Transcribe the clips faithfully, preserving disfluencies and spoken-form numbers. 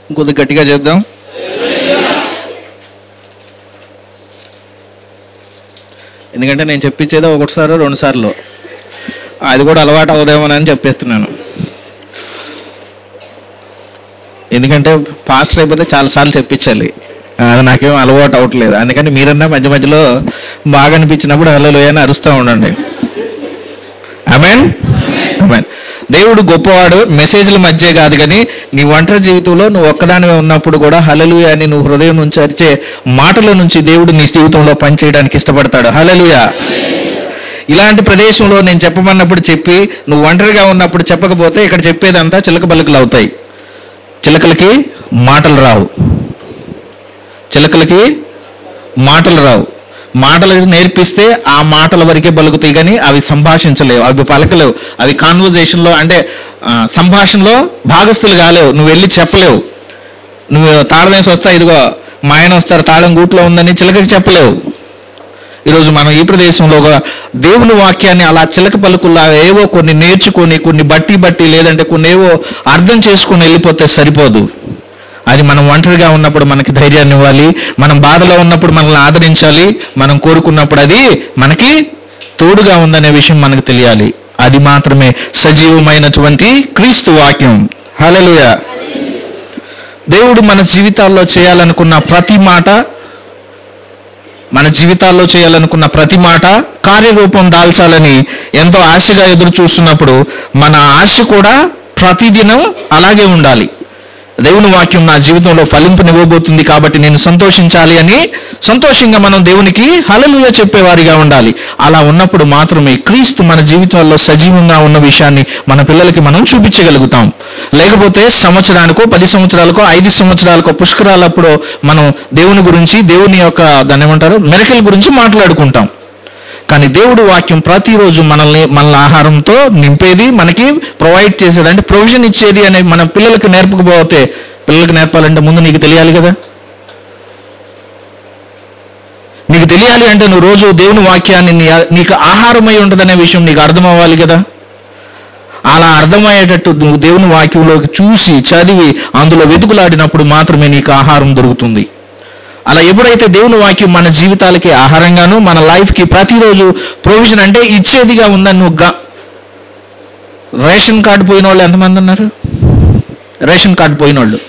ఇంకొద్ది గట్టిగా చెప్దాం. ఎందుకంటే నేను చెప్పించేదో ఒకటిసారి రెండు సార్లు, అది కూడా అలవాటు అవుదేమోనని చెప్పేస్తున్నాను. ఎందుకంటే పాస్టర్ అయిపోతే చాలాసార్లు చెప్పించాలి, అది నాకేం అలవాటు అవట్లేదు. అందుకని మీరన్నా మధ్య మధ్యలో బాగా అనిపించినప్పుడు హల్లెలూయా అని అరుస్తూ ఉండండి. ఆమేన్ ఆమేన్. దేవుడు గొప్పవాడు, మెసేజ్ల మధ్య కాదు, కానీ నీ ఒంటరి జీవితంలో నువ్వు ఒక్కదానివే ఉన్నప్పుడు కూడా హల్లెలూయా అని నువ్వు హృదయం నుంచి అరిచే మాటల నుంచి దేవుడు నీ జీవితంలో పనిచేయడానికి ఇష్టపడతాడు. హల్లెలూయా. ఇలాంటి ప్రదేశంలో నేను చెప్పమన్నప్పుడు చెప్పి నువ్వు ఒంటరిగా ఉన్నప్పుడు చెప్పకపోతే ఇక్కడ చెప్పేదంతా చిలక పలుకులు అవుతాయి. చిలకలకి మాటలు రావు, చిలకలకి మాటలు రావు. మాటలు నేర్పిస్తే ఆ మాటల వరకే పలుకుతాయి, కానీ అవి సంభాషించలేవు, అవి పలకలేవు, అవి కాన్వర్జేషన్లో అంటే సంభాషణలో భాగస్థులు కాలేవు. నువ్వు వెళ్ళి చెప్పలేవు. నువ్వు తాళం వేసి వస్తా, ఇదిగో మా ఆయన వస్తారు తాళం గూట్లో ఉందని చిలకకి చెప్పలేవు. ఈరోజు మనం ఈ ప్రదేశంలో ఒక దేవుని వాక్యాన్ని అలా చిలక పలుకుల్లా ఏవో కొన్ని నేర్చుకొని కొన్ని బట్టి బట్టి లేదంటే కొన్ని ఏవో అర్థం చేసుకుని వెళ్ళిపోతే సరిపోదు. అది మనం ఒంటరిగా ఉన్నప్పుడు మనకి ధైర్యాన్ని ఇవ్వాలి, మనం బాధలో ఉన్నప్పుడు మనల్ని ఆదరించాలి, మనం కోరుకున్నప్పుడు అది మనకి తోడుగా ఉందనే విషయం మనకు తెలియాలి. అది మాత్రమే సజీవమైనటువంటి క్రీస్తు వాక్యం. హల్లెలూయా. దేవుడు మన జీవితాల్లో చేయాలనుకున్న ప్రతి మాట మన జీవితాల్లో చేయాలనుకున్న ప్రతి మాట కార్యరూపం దాల్చాలని ఎంతో ఆశగా ఎదురు చూస్తున్నప్పుడు మన ఆశ కూడా ప్రతిదినం అలాగే ఉండాలి. దేవుని వాక్యం నా జీవితంలో ఫలింపునివ్వబోతుంది కాబట్టి నేను సంతోషించాలి అని సంతోషంగా మనం దేవునికి హల్లెలూయా చెప్పేవారిగా ఉండాలి. అలా ఉన్నప్పుడు మాత్రమే క్రీస్తు మన జీవితాల్లో సజీవంగా ఉన్న విషయాన్ని మన పిల్లలకి మనం చూపించగలుగుతాం. లేకపోతే సంవత్సరానికో పది సంవత్సరాలకో ఐదు సంవత్సరాలకో పుష్కరాలప్పుడు మనం దేవుని గురించి దేవుని యొక్క దాన్ని ఏమంటారు మిరకిల్ గురించి మాట్లాడుకుంటాం. కానీ దేవుడు వాక్యం ప్రతిరోజు మనల్ని మన ఆహారంతో నింపేది, మనకి ప్రొవైడ్ చేసేది, అంటే ప్రొవిజన్ ఇచ్చేది అనే మన పిల్లలకు నేర్పకపోతే, పిల్లలకు నేర్పాలంటే ముందు నీకు తెలియాలి కదా. నీకు తెలియాలి అంటే నువ్వు రోజు దేవుని వాక్యాన్ని నీకు ఆహారమై ఉంటుందనే విషయం నీకు అర్థం అవ్వాలి కదా. అలా అర్థమయ్యేటట్టు నువ్వు దేవుని వాక్యంలోకి చూసి చదివి అందులో వెతుకులాడినప్పుడు మాత్రమే నీకు ఆహారం దొరుకుతుంది. అలా ఎప్పుడైతే దేవుని వాక్యం మన జీవితాలకి ఆహారంగాను మన లైఫ్కి ప్రతిరోజు ప్రొవిజన్ అంటే ఇచ్చేదిగా ఉందని నువ్వు రేషన్ కార్డు పోయిన వాళ్ళు ఎంతమంది ఉన్నారు? రేషన్ కార్డు పోయిన వాళ్ళు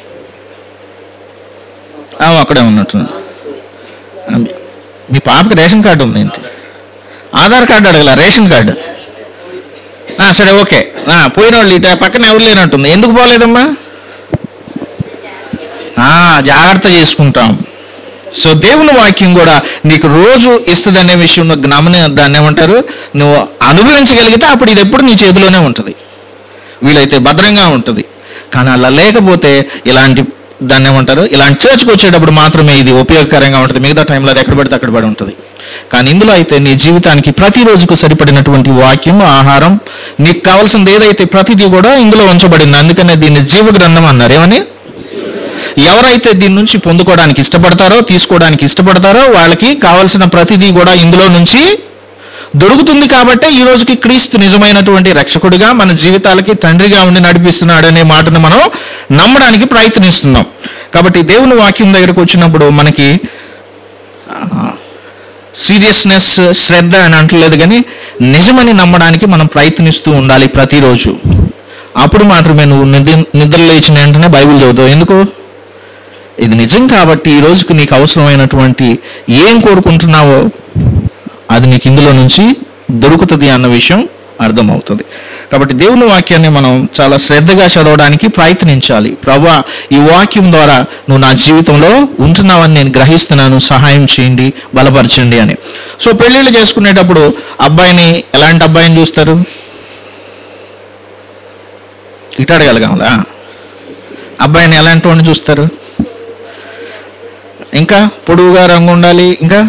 అక్కడే ఉన్నట్టు. మీ పాపకి రేషన్ కార్డు ఉంది ఏంటి? ఆధార్ కార్డు అడగల, రేషన్ కార్డు. సరే ఓకే. పోయిన వాళ్ళు ఇట పక్కన ఎవరు లేనట్టుంది. ఎందుకు పోలేదమ్మా? జాగ్రత్త చేసుకుంటాం. సో దేవుని వాక్యం కూడా నీకు రోజు ఇస్తుంది అనే విషయం గమని దాన్ని ఏమంటారు నువ్వు అనుభవించగలిగితే అప్పుడు ఇది ఎప్పుడు నీ చేతిలోనే ఉంటుంది, వీలైతే భద్రంగా ఉంటుంది. కానీ అలా లేకపోతే ఇలాంటి దాన్ని ఏమంటారు ఇలాంటి చర్చకు వచ్చేటప్పుడు మాత్రమే ఇది ఉపయోగకరంగా ఉంటుంది. మిగతా టైంలో అది ఎక్కడ పడితే అక్కడ పడి ఉంటుంది. కానీ ఇందులో అయితే నీ జీవితానికి ప్రతిరోజుకు సరిపడినటువంటి వాక్యం ఆహారం నీకు కావాల్సింది ఏదైతే ప్రతిదీ కూడా ఇందులో ఉంచబడింది. అందుకనే దీన్ని జీవ గ్రంథం అన్నారు. ఏమని? ఎవరైతే దీని నుంచి పొందుకోవడానికి ఇష్టపడతారో తీసుకోవడానికి ఇష్టపడతారో వాళ్ళకి కావలసిన ప్రతిదీ కూడా ఇందులో నుంచి దొరుకుతుంది. కాబట్టి ఈ రోజుకి క్రీస్తు నిజమైనటువంటి రక్షకుడిగా మన జీవితాలకి తండ్రిగా ఉండి నడిపిస్తున్నాడు అనే మాటను మనం నమ్మడానికి ప్రయత్నిస్తున్నాం. కాబట్టి దేవుని వాక్యం దగ్గరకు వచ్చినప్పుడు మనకి సీరియస్నెస్ శ్రద్ధ అని అంటలేదు, కానీ నిజమని నమ్మడానికి మనం ప్రయత్నిస్తూ ఉండాలి ప్రతిరోజు. అప్పుడు మాత్రమే నువ్వు నిద్ర నిద్ర లేచిన వెంటనే బైబిల్ చదువుతావు. ఎందుకు? ఇది నిజం కాబట్టి ఈ రోజుకి నీకు అవసరమైనటువంటి ఏం కోరుకుంటున్నావో అది నీకు ఇందులో నుంచి దొరుకుతుంది అన్న విషయం అర్థమవుతుంది. కాబట్టి దేవుని వాక్యాన్ని మనం చాలా శ్రద్ధగా చదవడానికి ప్రయత్నించాలి. ప్రభువా, ఈ వాక్యం ద్వారా నువ్వు నా జీవితంలో ఉంటున్నావని నేను గ్రహిస్తున్నాను, సహాయం చేయండి, బలపరచండి అని. సో పెళ్లిళ్ళు చేసుకునేటప్పుడు అబ్బాయిని ఎలాంటి అబ్బాయిని చూస్తారు? ఇటు అడగలగాలా? అబ్బాయిని ఎలాంటి వాడిని చూస్తారు? ఇంకా పొడుగుగా రంగు ఉండాలి, ఇంకా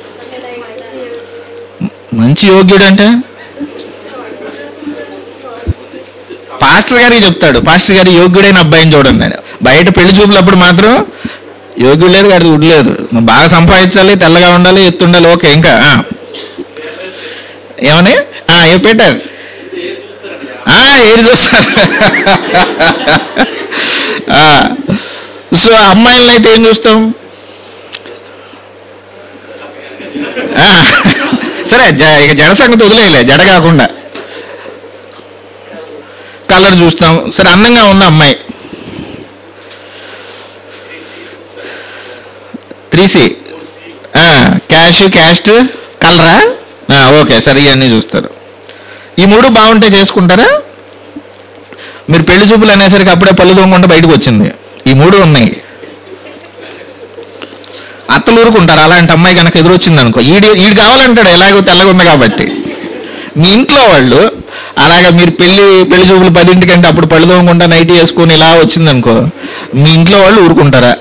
మంచి యోగ్యుడు అంటే పాస్టర్ గారికి చెప్తాడు, పాస్టర్ గారి యోగ్యుడైన అబ్బాయిని చూడండి అని. బయట పెళ్లి చూపులప్పుడు మాత్రం యోగ్యుడు లేదు, అది ఉడలేదు, బాగా సంపాదించాలి, తెల్లగా ఉండాలి, ఎత్తుండాలి. ఓకే, ఇంకా ఏమని ఏ పెట్టారు? ఏది చూస్తారు? సో అమ్మాయిలను అయితే ఏం చూస్తాం? సరే ఇక జడ సంగతి వదిలేయలే, జడ కాకుండా కలర్ చూస్తాం. సరే అందంగా ఉన్న అమ్మాయి త్రీ సి క్యాష్ క్యాస్ట్ కలరా, ఓకే సరే ఇవన్నీ చూస్తారు. ఈ మూడు బాగుంటే చేసుకుంటారా? మీరు పెళ్లి చూపులు అనేసరికి అప్పుడే పళ్ళు దొంగకుండా బయటకు వచ్చింది. ఈ మూడు ఉన్నాయి. అత్తలు ఊరుకుంటారు అలాంటి అమ్మాయి కనుక ఎదురొచ్చింది అనుకో, ఈడి ఈడు కావాలంటాడు ఎలాగో తెల్లగా ఉంది కాబట్టి. మీ ఇంట్లో వాళ్ళు అలాగా మీరు పెళ్లి పెళ్లి చూపులు పదింటికంటే అప్పుడు పళ్ళు దొంగకుండా నైట్ వేసుకొని ఇలా వచ్చిందనుకో, మీ ఇంట్లో వాళ్ళు ఊరుకుంటారా?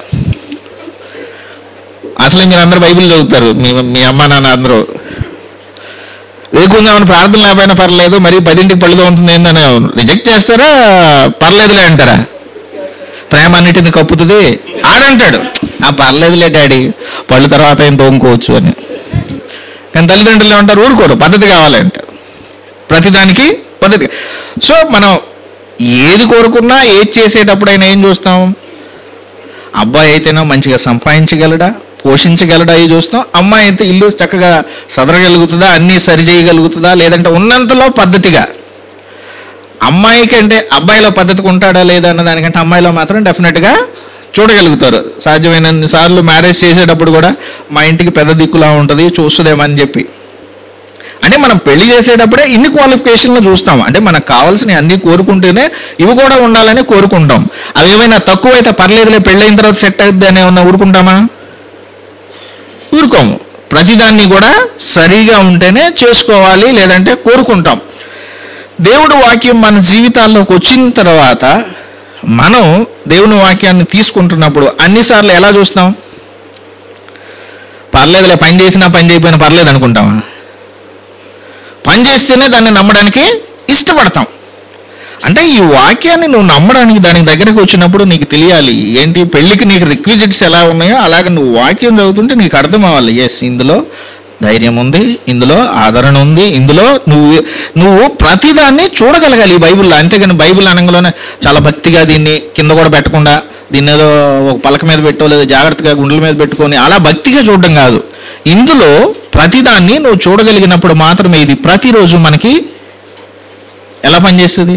అసలు మీరు అందరూ బైబిల్ చదువుతారు, మీ మీ అమ్మ నాన్న అందరూ. వేకుందామని ప్రార్థన లేకపోయినా పర్లేదు, మరి పదింటికి పళ్ళుతో ఉంటుంది ఏందని రిజెక్ట్ చేస్తారా? పర్లేదులే అంటారా? ప్రేమ అన్నిటిని కప్పుతుంది ఆడంటాడు, ఆ పర్లేదులే డాడీ పళ్ళు తర్వాత ఏం తోముకోవచ్చు అని. కానీ తల్లిదండ్రులు ఏమంటారు? ఊరుకోరు, పద్ధతి కావాలి అంటారు. ప్రతిదానికి పద్ధతి. సో మనం ఏది కోరుకున్నా ఏది చేసేటప్పుడైనా ఏం చూస్తాం? అబ్బాయి అయితేనో మంచిగా సంపాదించగలడా, పోషించగలడా అవి చూస్తాం. అమ్మాయి అయితే ఇల్లు చక్కగా సదరగలుగుతుందా, అన్నీ సరి చేయగలుగుతుందా, లేదంటే ఉన్నంతలో పద్ధతిగా. అమ్మాయికి అంటే అబ్బాయిలో పద్ధతికి ఉంటాడా లేదా అన్న దానికంటే అమ్మాయిలో మాత్రం డెఫినెట్గా చూడగలుగుతారు. సాధ్యమైనన్ని సార్లు మ్యారేజ్ చేసేటప్పుడు కూడా మా ఇంటికి పెద్ద దిక్కులా ఉంటుంది చూస్తుందేమని చెప్పి. అంటే మనం పెళ్లి చేసేటప్పుడే ఇన్ని క్వాలిఫికేషన్లు చూస్తాం. అంటే మనకు కావాల్సినవి అన్ని కోరుకుంటేనే ఇవి కూడా ఉండాలని కోరుకుంటాం. అవి ఏమైనా తక్కువైతే పర్లేదులే పెళ్ళైన తర్వాత సెట్ అవుద్ది అని ఏమన్నా ఊరుకుంటామా? ఊరుకోము. ప్రతిదాన్ని కూడా సరిగా ఉంటేనే చేసుకోవాలి, లేదంటే కోరుకుంటాం. దేవుడు వాక్యం మన జీవితాల్లోకి వచ్చిన తర్వాత మనం దేవుని వాక్యాన్ని తీసుకుంటున్నప్పుడు అన్నిసార్లు ఎలా చూస్తాం? పర్లేదులే పని చేసినా పని చేయకపోయినా పర్లేదు అనుకుంటామా? పని చేస్తేనే దాన్ని నమ్మడానికి ఇష్టపడతాం. అంటే ఈ వాక్యాన్ని నువ్వు నమ్మడానికి దానికి దగ్గరకు వచ్చినప్పుడు నీకు తెలియాలి ఏంటి, పెళ్లికి నీకు రిక్విజిట్స్ ఎలా ఉన్నాయో అలాగే నువ్వు వాక్యం చదువుతుంటే నీకు అర్థం అవ్వాలి. ఎస్, ఇందులో ధైర్యం ఉంది, ఇందులో ఆదరణ ఉంది, ఇందులో నువ్వు నువ్వు ప్రతిదాన్ని చూడగలగాలి ఈ బైబిల్లో. అంతేగాని బైబిల్ అనగానే చాలా భక్తిగా దీన్ని కింద కూడా పెట్టకుండా దీన్ని ఏదో ఒక పలక మీద పెట్టో లేదా జాగ్రత్తగా గుండెల మీద పెట్టుకొని అలా భక్తిగా చూడడం కాదు. ఇందులో ప్రతిదాన్ని నువ్వు చూడగలిగినప్పుడు మాత్రమే ఇది ప్రతిరోజు మనకి ఎలా పనిచేస్తుంది.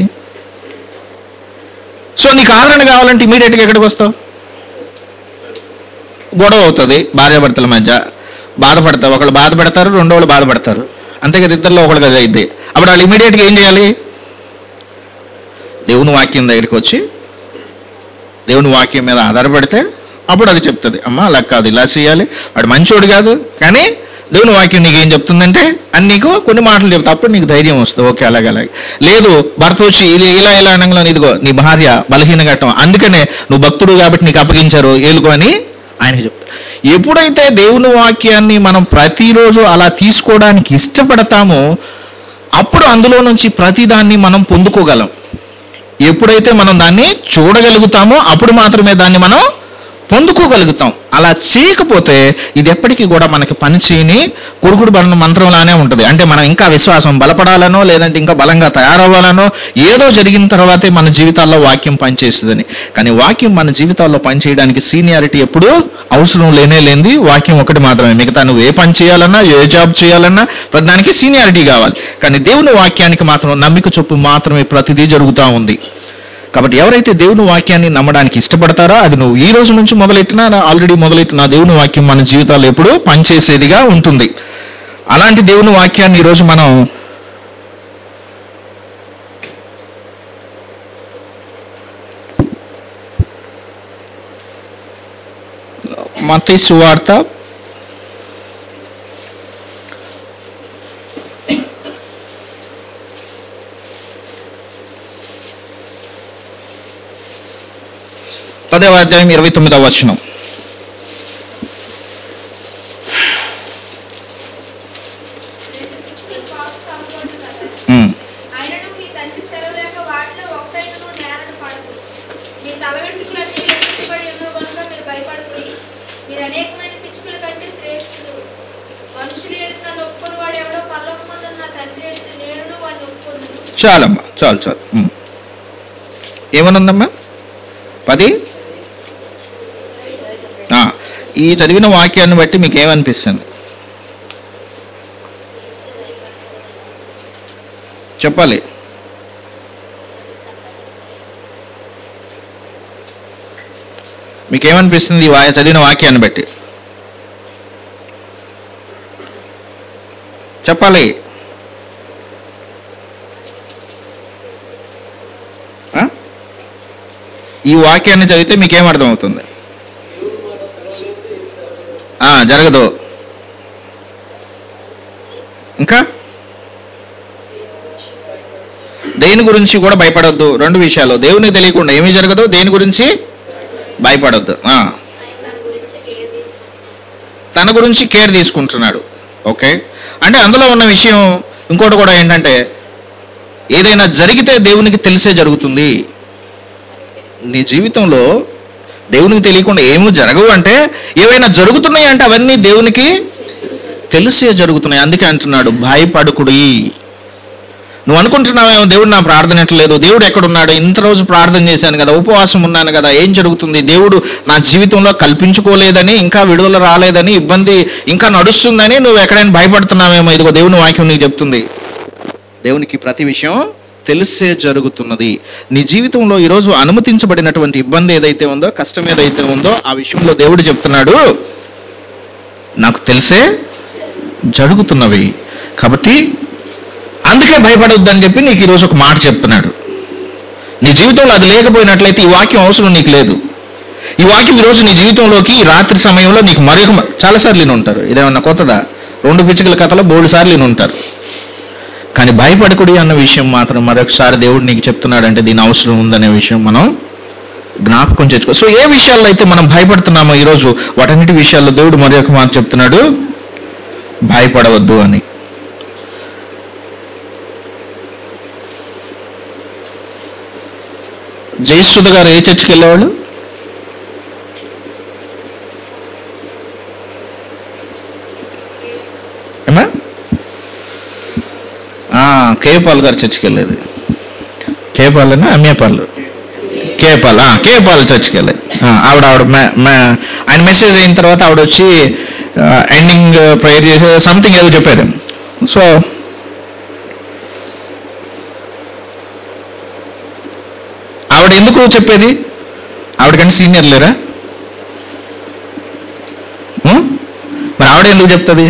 సో నీకు ఆదరణ కావాలంటే ఇమీడియట్గా ఎక్కడికి వస్తావు? గొడవ అవుతుంది భార్యాభర్తల మధ్య, బాధపడతారు, ఒకళ్ళు బాధపడతారు, రెండో వాళ్ళు బాధపడతారు, అంతే కదా, ఇద్దరిలో ఒకళ్ళు కదా అయింది. అప్పుడు వాళ్ళు ఇమీడియట్గా ఏం చేయాలి? దేవుని వాక్యం దగ్గరికి వచ్చి దేవుని వాక్యం మీద ఆధారపడితే అప్పుడు అది చెప్తుంది, అమ్మ అలా కాదు ఇలా చేయాలి, వాడు మంచోడు కాదు, కానీ దేవుని వాక్యం నీకు ఏం చెప్తుందంటే అని నీకు కొన్ని మాటలు చెప్తా, అప్పుడు నీకు ధైర్యం వస్తుంది. ఓకే అలాగే అలాగే. లేదు భర్త వచ్చి ఇది ఇలా ఇలా అనగా ఇదిగో నీ భార్య బలహీన ఘట్టం, అందుకనే నువ్వు భక్తుడు కాబట్టి నీకు అప్పగించారు ఏలుకో అని ఆయనకి చెప్తారు. ఎప్పుడైతే దేవుని వాక్యాన్ని మనం ప్రతిరోజు అలా తీసుకోవడానికి ఇష్టపడతామో అప్పుడు అందులో నుంచి ప్రతిదాన్ని మనం పొందుకోగలం. ఎప్పుడైతే మనం దాన్ని చూడగలుగుతామో అప్పుడు మాత్రమే దాన్ని మనం పొందుకోగలుగుతాం. అలా చేయకపోతే ఇది ఎప్పటికీ కూడా మనకి పనిచేయని కురుకుడు బల మంత్రంలానే ఉంటుంది. అంటే మనం ఇంకా విశ్వాసం బలపడాలనో లేదంటే ఇంకా బలంగా తయారవ్వాలనో ఏదో జరిగిన తర్వాతే మన జీవితాల్లో వాక్యం పనిచేస్తుందని. కానీ వాక్యం మన జీవితాల్లో పనిచేయడానికి సీనియారిటీ ఎప్పుడూ అవసరం లేనే లేనిది వాక్యం ఒకటి మాత్రమే. మిగతా నువ్వు ఏ పని చేయాలన్నా ఏ జాబ్ చేయాలన్నా ప్రతిదానికి సీనియారిటీ కావాలి. కానీ దేవుని వాక్యానికి మాత్రం నమ్మిక చొప్పు మాత్రమే ప్రతిదీ జరుగుతూ ఉంది. కాబట్టి ఎవరైతే దేవుని వాక్యాన్ని నమ్మడానికి ఇష్టపడతారో అది నువ్వు ఈ రోజు నుంచి మొదలెట్టినా ఆల్రెడీ మొదలెట్టిన దేవుని వాక్యం మన జీవితాల్లో ఎప్పుడూ పనిచేసేదిగా ఉంటుంది. అలాంటి దేవుని వాక్యాన్ని ఈరోజు మనం మత్తయి సువార్త పదవ అధ్యాయం ఇరవై తొమ్మిదవ వచనం. చాలమ్మా చాలు చాలు. ఏమనుందమ్మా? పది ఈ చదివిన వాక్యాన్ని బట్టి మీకు ఏమనిపిస్తుంది చెప్పాలి. మీకేమనిపిస్తుంది ఈ చదివిన వాక్యాన్ని బట్టి చెప్పాలి. ఈ వాక్యాన్ని చదివితే మీకేం అర్థమవుతుంది? జరగదు. ఇంకా దేని గురించి కూడా భయపడొద్దు. రెండు విషయాలు, దేవునికి తెలియకుండా ఏమీ జరగదు, దేని గురించి భయపడొద్దు. తన గురించి కేర్ తీసుకుంటున్నాడు. ఓకే, అంటే అందులో ఉన్న విషయం ఇంకోటి కూడా ఏంటంటే, ఏదైనా జరిగితే దేవునికి తెలిసే జరుగుతుంది. నీ జీవితంలో దేవునికి తెలియకుండా ఏమీ జరగవు అంటే, ఏవైనా జరుగుతున్నాయి అంటే అవన్నీ దేవునికి తెలిసే జరుగుతున్నాయి. అందుకే అంటున్నాడు భయపడకుడి. నువ్వు అనుకుంటున్నావేమో దేవుడు నా ప్రార్థన ఎట్లేదు, దేవుడు ఎక్కడున్నాడు, ఇంత రోజు ప్రార్థన చేశాను కదా, ఉపవాసం ఉన్నాను కదా, ఏం జరుగుతుంది, దేవుడు నా జీవితంలో కల్పించుకోలేదని, ఇంకా విడుదల రాలేదని, ఇబ్బంది ఇంకా నడుస్తుందని నువ్వు ఎక్కడైనా భయపడుతున్నావేమో. ఇదిగో దేవుని వాక్యం నీకు చెప్తుంది, దేవునికి ప్రతి విషయం తెలిసే జరుగుతున్నది. నీ జీవితంలో ఈరోజు అనుమతించబడినటువంటి ఇబ్బంది ఏదైతే ఉందో, కష్టం ఏదైతే ఉందో, ఆ విషయంలో దేవుడు చెప్తున్నాడు నాకు తెలిసే జరుగుతున్నవి. కాబట్టి అందుకే భయపడొద్దని చెప్పి నీకు ఈరోజు ఒక మాట చెప్తున్నాడు. నీ జీవితంలో అది లేకపోయినట్లయితే ఈ వాక్యం అవసరం నీకు లేదు. ఈ వాక్యం ఈరోజు నీ జీవితంలోకి ఈ రాత్రి సమయంలో నీకు మరొక చాలాసార్లు విని ఉంటారు. ఇదేమన్నా కొత్తదా? రెండు పిచ్చుకల కథలో బోల్డు సార్లు విని ఉంటారు. కానీ భయపడకుడి అన్న విషయం మాత్రం మరొకసారి దేవుడు నీకు చెప్తున్నాడంటే దీని అవసరం ఉందనే విషయం మనం జ్ఞాపకం చేసుకో. సో ఏ విషయాల్లో అయితే మనం భయపడుతున్నామో ఈరోజు వాటన్నిటి విషయాల్లో దేవుడు మరొక మాట చెప్తున్నాడు, భయపడవద్దు అని. జయసుధ గారు ఏ చర్చికి వెళ్ళేవాళ్ళు? ఏమా కేపాల్ గారు చర్చికి వెళ్ళేది. కేపాలనా అమ్మేపాల్? కేపాల్ కేపాల్ చర్చికి వెళ్ళేది. ఆవిడ ఆవిడ ఆయన మెసేజ్ అయిన తర్వాత ఆవిడ వచ్చి ఎండింగ్ ప్రేయర్ చేసే సంథింగ్ ఏదో చెప్పేది. సో ఆవిడ ఎందుకు చెప్పేది? ఆవిడకంటే సీనియర్ లేరా? మరి ఆవిడ ఎందుకు చెప్తుంది?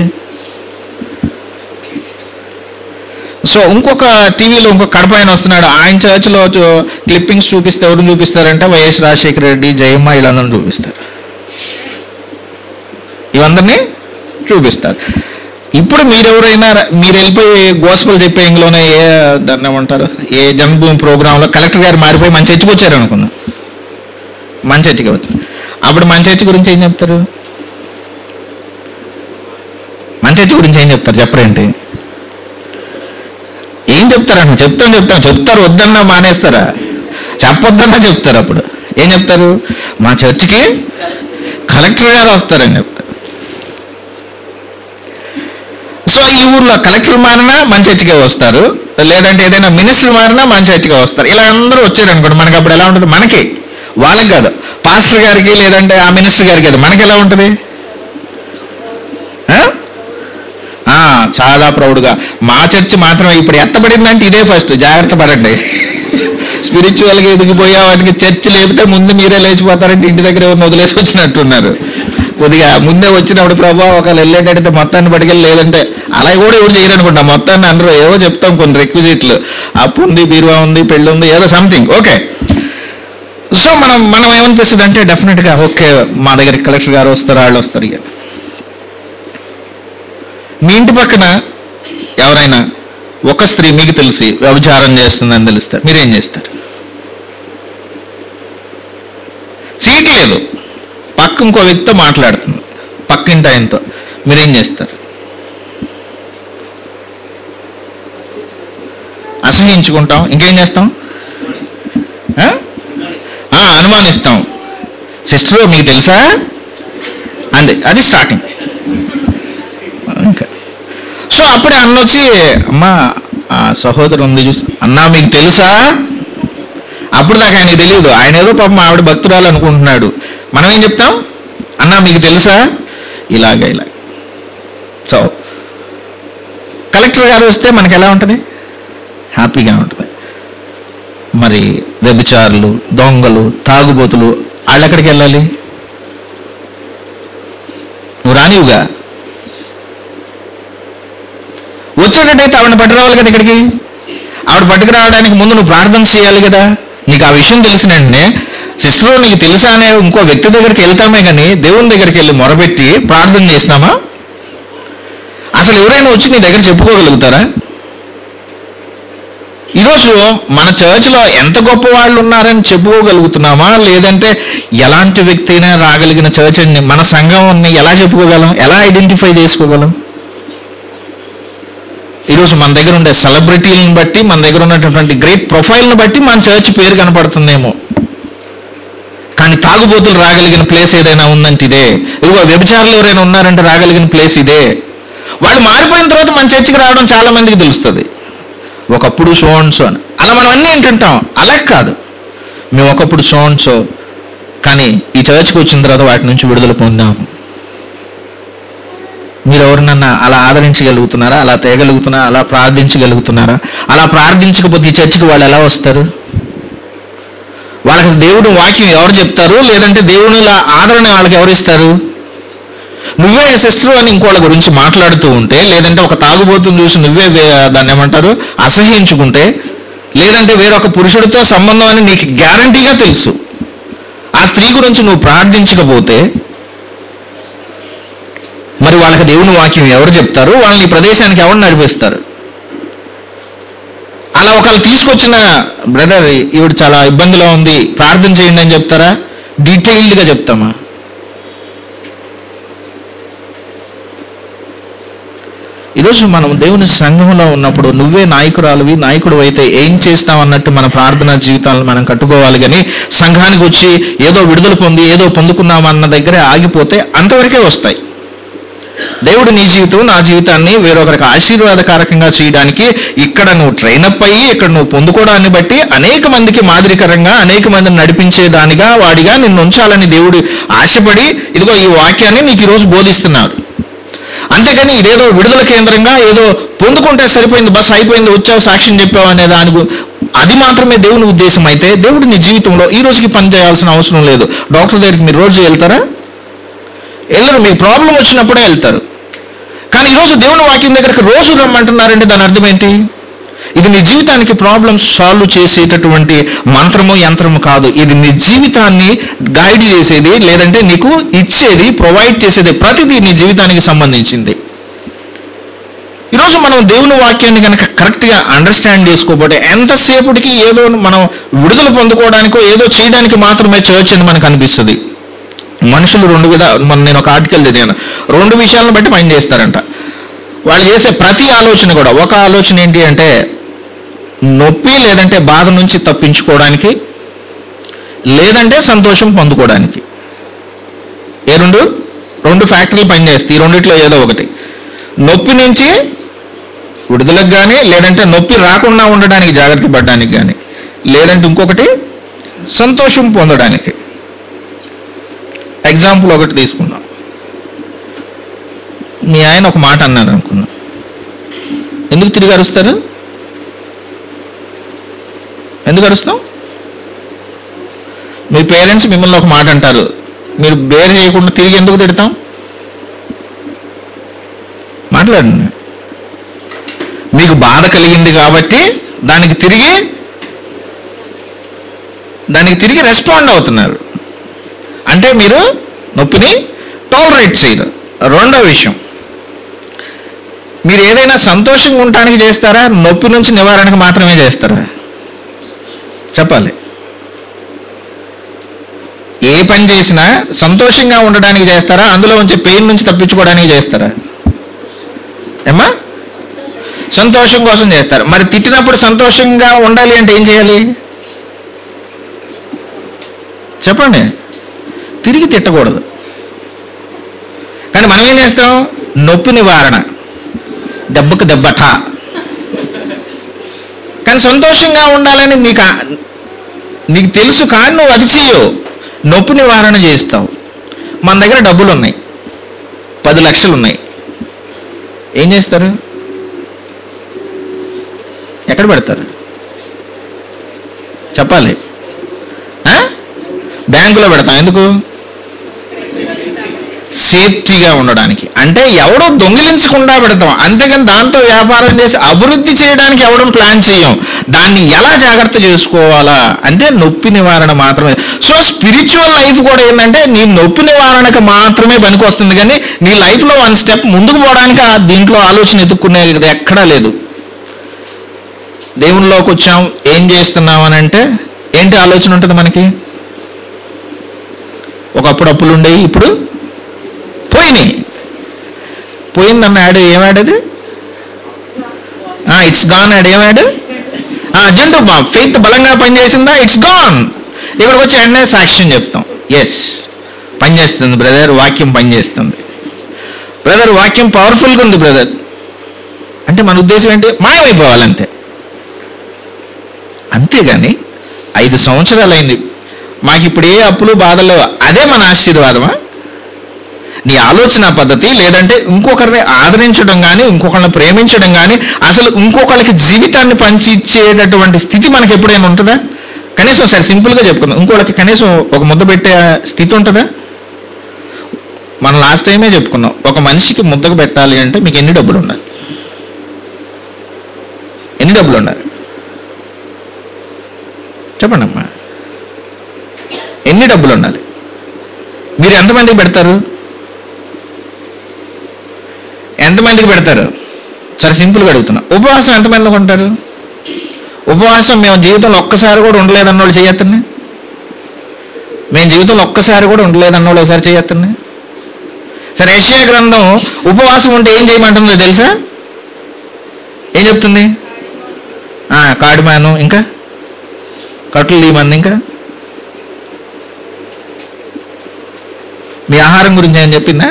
సో ఇంకొక టీవీలో ఇంకొక కడప ఆయన వస్తున్నాడు, ఆయన చర్చ్లో క్లిప్పింగ్స్ చూపిస్తే ఎవరు చూపిస్తారంటే వైఎస్ రాజశేఖర రెడ్డి, జయమ్మ వీళ్ళందరినీ చూపిస్తారు. ఇవందరినీ చూపిస్తారు. ఇప్పుడు మీరెవరైనా మీరు వెళ్ళిపోయి గోస్పల్ చెప్పేంగ్లోనే ఏ దాన్ని ఏమంటారు, ఏ జన్మభూమి ప్రోగ్రాంలో కలెక్టర్ గారు మారిపోయి మన చర్చికి వచ్చారు అనుకున్నాం, మన చర్చికి వచ్చారు. అప్పుడు మన చర్చి గురించి ఏం చెప్తారు? మన చర్చి గురించి ఏం చెప్తారు చెప్పరేంటి? ఏం చెప్తారన్న? చెప్తాం చెప్తాం చెప్తారు, వద్దన్నా మానేస్తారా? చెప్పొద్దన్నా చెప్తారు. అప్పుడు ఏం చెప్తారు? మా చర్చికి కలెక్టర్ గారు వస్తారని చెప్తారు. సో ఈ ఊర్లో కలెక్టర్ మారినా మన చర్చికే వస్తారు, లేదంటే ఏదైనా మినిస్టర్ మారినా మన చర్చికే వస్తారు. ఇలా అందరూ వచ్చారు అనుకోండి, మనకి అప్పుడు ఎలా ఉంటుంది? మనకి, వాళ్ళకి కాదు, పాస్టర్ గారికి లేదంటే ఆ మినిస్టర్ గారికి కాదు, మనకి ఎలా ఉంటుంది? చాలా ప్రౌడ్గా మా చర్చి మాత్రమే ఇప్పుడు ఎత్తబడిందంటే ఇదే ఫస్ట్, జాగ్రత్త పడండి. స్పిరిచువల్గా ఎదిగిపోయా వాటికి చర్చి లేపితే ముందు మీరే లేచిపోతారంటే ఇంటి దగ్గర ఎవరిని వదిలేసి వచ్చినట్టున్నారు. కొద్దిగా ముందే వచ్చినప్పుడు ప్రభావ ఒకవేళ వెళ్ళేటట్టయితే మొత్తాన్ని పట్టుకెళ్ళి, లేదంటే అలా కూడా ఎవరు చేయరనుకుంటా, మొత్తాన్ని అందరూ ఏవో చెప్తాం కొన్ని రిక్విజిట్లు, అప్పు ఉంది, బీరువా ఉంది, పెళ్ళి ఉంది, ఏదో సంథింగ్. ఓకే, సో మనం మనం ఏమనిపిస్తుంది అంటే డెఫినెట్గా ఓకే మా దగ్గర కలెక్టర్ గారు వస్తారు, వాళ్ళు వస్తారు. ఇక మీ ఇంటి పక్కన ఎవరైనా ఒక స్త్రీ మీకు తెలిసి వ్యభిచారం చేస్తుందని తెలిస్తే మీరేం చేస్తారు? సీట్ లేదు, పక్క ఇంకో వ్యక్తితో మాట్లాడుతుంది, పక్కింటి ఆయనతో, మీరేం చేస్తారు? అసహించుకుంటాం. ఇంకేం చేస్తాం? అనుమానిస్తాం. సిస్టర్ మీకు తెలుసా అంది, అది స్టార్టింగ్. ఇంకా సో అప్పుడే అన్న వచ్చి అమ్మా ఆ సహోదరు ఉంది చూసి, అన్నా మీకు తెలుసా? అప్పుడు దాకా ఆయనకి తెలియదు, ఆయన ఏదో పాపం ఆవిడ భక్తురాలు అనుకుంటున్నాడు. మనం ఏం చెప్తాం? అన్నా మీకు తెలుసా ఇలాగ ఇలా. సో కలెక్టర్ గారు వస్తే మనకి ఎలా ఉంటుంది? హ్యాపీగా ఉంటుంది. మరి వ్యభిచారులు, దొంగలు, తాగుబోతులు వాళ్ళు ఎక్కడికి వెళ్ళాలి? నువ్వు రానివుగా. వచ్చేటట్టయితే ఆవిడ పట్టుకురావాలి కదా ఇక్కడికి. ఆవిడ పట్టుకురావడానికి ముందు నువ్వు ప్రార్థన చేయాలి కదా. నీకు ఆ విషయం తెలిసిన వెంటనే సిస్టర్ నీకు తెలుసా అనే ఇంకో వ్యక్తి దగ్గరికి వెళ్తామే కానీ దేవుని దగ్గరికి వెళ్ళి మొరపెట్టి ప్రార్థన చేసినామా? అసలు ఎవరైనా వచ్చి నీ దగ్గర చెప్పుకోగలుగుతారా? ఈరోజు మన చర్చిలో ఎంత గొప్ప వాళ్ళు ఉన్నారని చెప్పుకోగలుగుతున్నామా? లేదంటే ఎలాంటి వ్యక్తి అయినా రాగలిగిన చర్చ్ మన సంఘం ఎలా చెప్పుకోగలం? ఎలా ఐడెంటిఫై చేసుకోగలం? ఈరోజు మన దగ్గర ఉండే సెలబ్రిటీలను బట్టి, మన దగ్గర ఉన్నటువంటి గ్రేట్ ప్రొఫైల్ని బట్టి మన చర్చ్ పేరు కనపడుతుందేమో. కానీ తాగుబోతులు రాగలిగిన ప్లేస్ ఏదైనా ఉందంటే ఇదే. ఇదిగో వ్యభిచారులు ఎవరైనా ఉన్నారంటే రాగలిగిన ప్లేస్ ఇదే. వాళ్ళు మారిపోయిన తర్వాత మన చర్చికి రావడం చాలా మందికి తెలుస్తుంది. ఒకప్పుడు సో అండ్ సో అని అలా మనం అన్నీ ఏంటంటాం. అలా కాదు, మేము ఒకప్పుడు సో అండ్ సో, కానీ ఈ చర్చ్కి వచ్చిన తర్వాత వాటి నుంచి విడుదల పొందాము. మీరు ఎవరినన్నా అలా ఆదరించగలుగుతున్నారా? అలా తేగలుగుతున్నారా? అలా ప్రార్థించగలుగుతున్నారా? అలా ప్రార్థించకపోతే ఈ చర్చికి వాళ్ళు ఎలా వస్తారు? వాళ్ళకి దేవుడు వాక్యం ఎవరు చెప్తారు? లేదంటే దేవుని ఆదరణ వాళ్ళకి ఎవరు ఇస్తారు? నువ్వే సిస్టర్ అని ఇంకోళ్ళ గురించి మాట్లాడుతూ ఉంటే, లేదంటే ఒక తాగుబోతుని చూసి నువ్వే దాన్ని ఏమంటారు అసహ్యించుకుంటే, లేదంటే వేరొక పురుషుడితో సంబంధం అని నీకు గ్యారంటీగా తెలుసు, ఆ స్త్రీ గురించి నువ్వు ప్రార్థించకపోతే మరి వాళ్ళకి దేవుని వాక్యం ఎవరు చెప్తారు? వాళ్ళని ఈ ప్రదేశానికి ఎవరు నడిపిస్తారు? అలా ఒకళ్ళు తీసుకొచ్చిన బ్రదర్ ఈవిడ చాలా ఇబ్బందిలో ఉంది ప్రార్థన చేయండి అని చెప్తారా? డీటెయిల్డ్గా చెప్తామా? ఈరోజు మనం దేవుని సంఘంలో ఉన్నప్పుడు నువ్వే నాయకురాలువి, నాయకుడు అయితే ఏం చేస్తావు అన్నట్టు మన ప్రార్థనా జీవితాలను మనం కట్టుకోవాలి. కానీ సంఘానికి వచ్చి ఏదో విడుదల పొంది ఏదో పొందుకున్నామన్న దగ్గరే ఆగిపోతే అంతవరకే వస్తాయి. దేవుడు నీ జీవితం నా జీవితాన్ని వేరొకరికి ఆశీర్వాదకారకంగా చేయడానికి ఇక్కడ నువ్వు ట్రైనప్ అయ్యి ఇక్కడ నువ్వు పొందుకోవడాన్ని బట్టి అనేక మందికి మాదిరికరంగా అనేక మందిని నడిపించేదానిగా వాడిగా నిన్ను ఉంచాలని దేవుడు ఆశపడి ఇదిగో ఈ వాక్యాన్ని నీకు ఈరోజు బోధిస్తున్నారు. అంతేగాని ఇదేదో విడుదల కేంద్రంగా ఏదో పొందుకుంటే సరిపోయింది, బస్ అయిపోయింది, వచ్చావు సాక్ష్యం చెప్పావు అనే దానికి అది మాత్రమే దేవుని ఉద్దేశం అయితే దేవుడు నీ జీవితంలో ఈ రోజుకి పని చేయాల్సిన అవసరం లేదు. డాక్టర్ దగ్గరికి మీరు రోజు వెళ్తారా? వెళ్ళరు. మీకు ప్రాబ్లం వచ్చినప్పుడే వెళ్తారు. కానీ ఈరోజు దేవుని వాక్యం దగ్గరికి రోజు రమ్మంటున్నారంటే దాని అర్థం ఏంటి? ఇది నీ జీవితానికి ప్రాబ్లమ్స్ సాల్వ్ చేసేటటువంటి మంత్రము యంత్రము కాదు. ఇది నీ జీవితాన్ని గైడ్ చేసేది, లేదంటే నీకు ఇచ్చేది, ప్రొవైడ్ చేసేది, ప్రతిదీ నీ జీవితానికి సంబంధించింది. ఈరోజు మనం దేవుని వాక్యాన్ని కనుక కరెక్ట్గా అండర్స్టాండ్ చేసుకోకపోతే ఎంతసేపటికి ఏదో మనం విడుదల పొందుకోవడానికో ఏదో చేయడానికి మాత్రమే చర్చ్ అని మనకు అనిపిస్తుంది. మనుషులు రెండు విధ మన నేను ఒక ఆర్టికల్ చదివాను, రెండు విషయాలను బట్టి మైండ్ చేస్తారంట. వాళ్ళు చేసే ప్రతి ఆలోచన కూడా, ఒక ఆలోచన ఏంటి అంటే నొప్పి లేదంటే బాధ నుంచి తప్పించుకోవడానికి, లేదంటే సంతోషం పొందుకోవడానికి. ఏ రెండు రెండు ఫ్యాక్టరీలు పనిచేస్తాయి. ఈ రెండిట్లో ఏదో ఒకటి. నొప్పి నుంచి విడుదలకు కానీ, లేదంటే నొప్పి రాకుండా ఉండడానికి జాగ్రత్త పడడానికి కానీ, లేదంటే ఇంకొకటి సంతోషం పొందడానికి. ఎగ్జాంపుల్ ఒకటి తీసుకున్నాం. మీ ఆయన ఒక మాట అన్నారు అనుకున్నా, ఎందుకు తిరిగి అరుస్తారు? ఎందుకు అరుస్తాం? మీ పేరెంట్స్ మిమ్మల్ని ఒక మాట అంటారు, మీరు బేర్ చేయకుండా తిరిగి ఎందుకు తిడతాం? మాట్లాడండి. మీకు బాధ కలిగింది కాబట్టి దానికి తిరిగి దానికి తిరిగి రెస్పాండ్ అవుతున్నారు అంటే మీరు నొప్పిని టాలరేట్ చేయరు. రెండో విషయం, మీరు ఏదైనా సంతోషంగా ఉండటానికి చేస్తారా, నొప్పి నుంచి నివారణకు మాత్రమే చేస్తారా? చెప్పాలి. ఏ పని చేసినా సంతోషంగా ఉండడానికి చేస్తారా, అందులో ఉంచే పెయిన్ నుంచి తప్పించుకోవడానికి చేస్తారా? ఏమ్మా? సంతోషం కోసం చేస్తారు. మరి తిట్టినప్పుడు సంతోషంగా ఉండాలి అంటే ఏం చేయాలి చెప్పండి? తిరిగి తిట్టకూడదు. కానీ మనం ఏం చేస్తాం? నొప్పి నివారణ, దెబ్బకు దెబ్బట. కానీ సంతోషంగా ఉండాలని నీకు నీకు తెలుసు, కానీ నువ్వు అది చెయ్యవు, నొప్పి నివారణ చేస్తావు. మన దగ్గర డబ్బులు ఉన్నాయి, పది లక్షలు ఉన్నాయి, ఏం చేస్తారు? ఎక్కడ పెడతారు చెప్పాలి? బ్యాంకులో పెడతాం. ఎందుకు? సేఫ్టీగా ఉండడానికి. అంటే ఎవడో దొంగిలించకుండా పెడతాం, అంతేగాని దాంతో వ్యాపారం చేసి అభివృద్ధి చేయడానికి ఎవడం ప్లాన్ చేయం. దాన్ని ఎలా జాగ్రత్త చేసుకోవాలా అంటే నొప్పి నివారణ మాత్రమే. సో స్పిరిచువల్ లైఫ్ కూడా ఏంటంటే నీ నొప్పి నివారణకు మాత్రమే పనికి వస్తుంది, కానీ నీ లైఫ్లో వన్ స్టెప్ ముందుకు పోవడానికి దీంట్లో ఆలోచన ఎత్తుక్కునేది ఎక్కడా లేదు. దేవునిలోకి వచ్చాం, ఏం చేస్తున్నాం అని అంటే ఏంటి ఆలోచన ఉంటుంది మనకి? ఒకప్పుడు అప్పులు ఉండేవి, ఇప్పుడు పోయినాయి. పోయిందన్న యాడ్ ఏమాడది? ఇట్స్ గాన్ యాడ్ ఏమాడు? జంటు ఫెయిత్ బలంగా పనిచేసిందా? It's gone. ఇక్కడికి వచ్చి వెంటనే సాక్ష్యం చెప్తాం, ఎస్ పనిచేస్తుంది బ్రదర్, వాక్యం పనిచేస్తుంది బ్రదర్, వాక్యం పవర్ఫుల్గా ఉంది బ్రదర్. అంటే మన ఉద్దేశం ఏంటి? మాయమైపోవాలంతే. అంతేగాని ఐదు సంవత్సరాలైంది మాకు ఇప్పుడు ఏ అప్పులు బాధలు, అదే మన ఆశీర్వాదమా? నీ ఆలోచన పద్ధతి లేదంటే ఇంకొకరిని ఆదరించడం కానీ, ఇంకొకరిని ప్రేమించడం కానీ, అసలు ఇంకొకరికి జీవితాన్ని పంచి ఇచ్చేటటువంటి స్థితి మనకి ఎప్పుడైనా ఉంటుందా? కనీసం సరే సింపుల్గా చెప్పుకుందాం, ఇంకోళ్ళకి కనీసం ఒక ముద్ద పెట్టే స్థితి ఉంటుందా? మనం లాస్ట్ టైమే చెప్పుకున్నాం, ఒక మనిషికి ముద్దకు పెట్టాలి అంటే మీకు ఎన్ని డబ్బులు ఉండాలి? ఎన్ని డబ్బులు ఉండాలి చెప్పండి అమ్మా, ఎన్ని డబ్బులు ఉండాలి? మీరు ఎంతమందికి పెడతారు? ఎంతమందికి పెడతారు? సరే సింపుల్గా అడుగుతున్నా, ఉపవాసం ఎంతమందికి ఉంటారు? ఉపవాసం మేము జీవితంలో ఒక్కసారి కూడా ఉండలేదన్న వాళ్ళు చేయొద్దండి. మేము జీవితంలో ఒక్కసారి కూడా ఉండలేదన్న వాళ్ళు ఒకసారి చేయొద్దండి. సరే యెషయా గ్రంథం ఉపవాసం ఉంటే ఏం చేయమంటుందో తెలుసా? ఏం చెప్తుంది? కాడిమాను, ఇంకా కట్లు తీయమంది, ఇంకా మీ ఆహారం గురించి ఏం చెప్పిందా?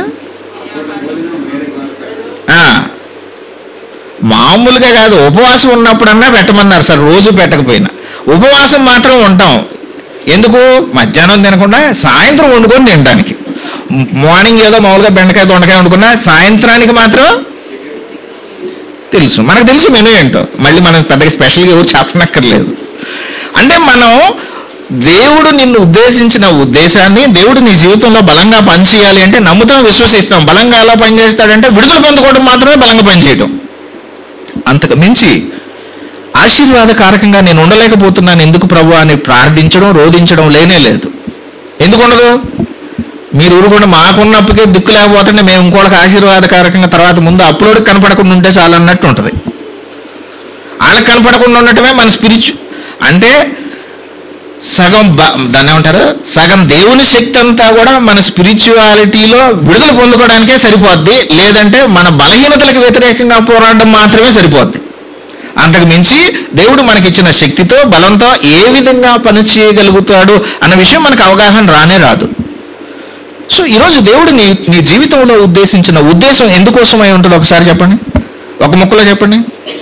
మామూలుగా కాదు, ఉపవాసం ఉన్నప్పుడన్నా పెట్టమన్నారు సార్, రోజు పెట్టకపోయినా ఉపవాసం మాత్రం ఉంటాం. ఎందుకు? మధ్యాహ్నం తినకుండా సాయంత్రం వండుకొని తినడానికి. మార్నింగ్ ఏదో మామూలుగా బెండకాయ దొండకాయ వండుకున్నా, సాయంత్రానికి మాత్రం తెలుసు, మనకు తెలుసు మెనూ ఏంటో, మళ్ళీ మనం పెద్దగా స్పెషల్గా ఎవరు చెప్పనక్కర్లేదు. అంటే మనం దేవుడు నిన్ను ఉద్దేశించిన ఉద్దేశాన్ని, దేవుడు నీ జీవితంలో బలంగా పనిచేయాలి అంటే నమ్ముతాం, విశ్వసిస్తాం. బలంగా ఎలా పనిచేస్తాడంటే విడుదల పొందుకోవడం మాత్రమే బలంగా పనిచేయడం. అంతకు మించి ఆశీర్వాదకారకంగా నేను ఉండలేకపోతున్నాను ఎందుకు ప్రభు అని ప్రార్థించడం, రోధించడం లేనే లేదు. ఎందుకు ఉండదు? మీరు ఊరు కూడా మాకున్నప్పటికే దిక్కు లేకపోతుంటే మేము ఇంకోళ్ళకి ఆశీర్వాదకారకంగా తర్వాత ముందు అప్లోడ్కి కనపడకుండా ఉంటే చాలు అన్నట్టు ఉంటుంది. వాళ్ళకి కనపడకుండా ఉండటమే మన స్పిరిచు. అంటే సగం దాన్ని ఏమంటారు, సగం దేవుని శక్తి అంతా కూడా మన స్పిరిచువాలిటీలో విడుదల పొందుకోవడానికే సరిపోద్ది. లేదంటే మన బలహీనతలకు వ్యతిరేకంగా పోరాడడం మాత్రమే సరిపోద్ది. అంతకు మించి దేవుడు మనకిచ్చిన శక్తితో, బలంతో ఏ విధంగా పని చేయగలుగుతాడు అన్న విషయం మనకు అవగాహన రానే రాదు. సో ఈరోజు దేవుడు నీ నీ జీవితంలో ఉద్దేశించిన ఉద్దేశం ఎందుకోసమై ఉంటుందో ఒకసారి చెప్పండి, ఒక ముక్కలో చెప్పండి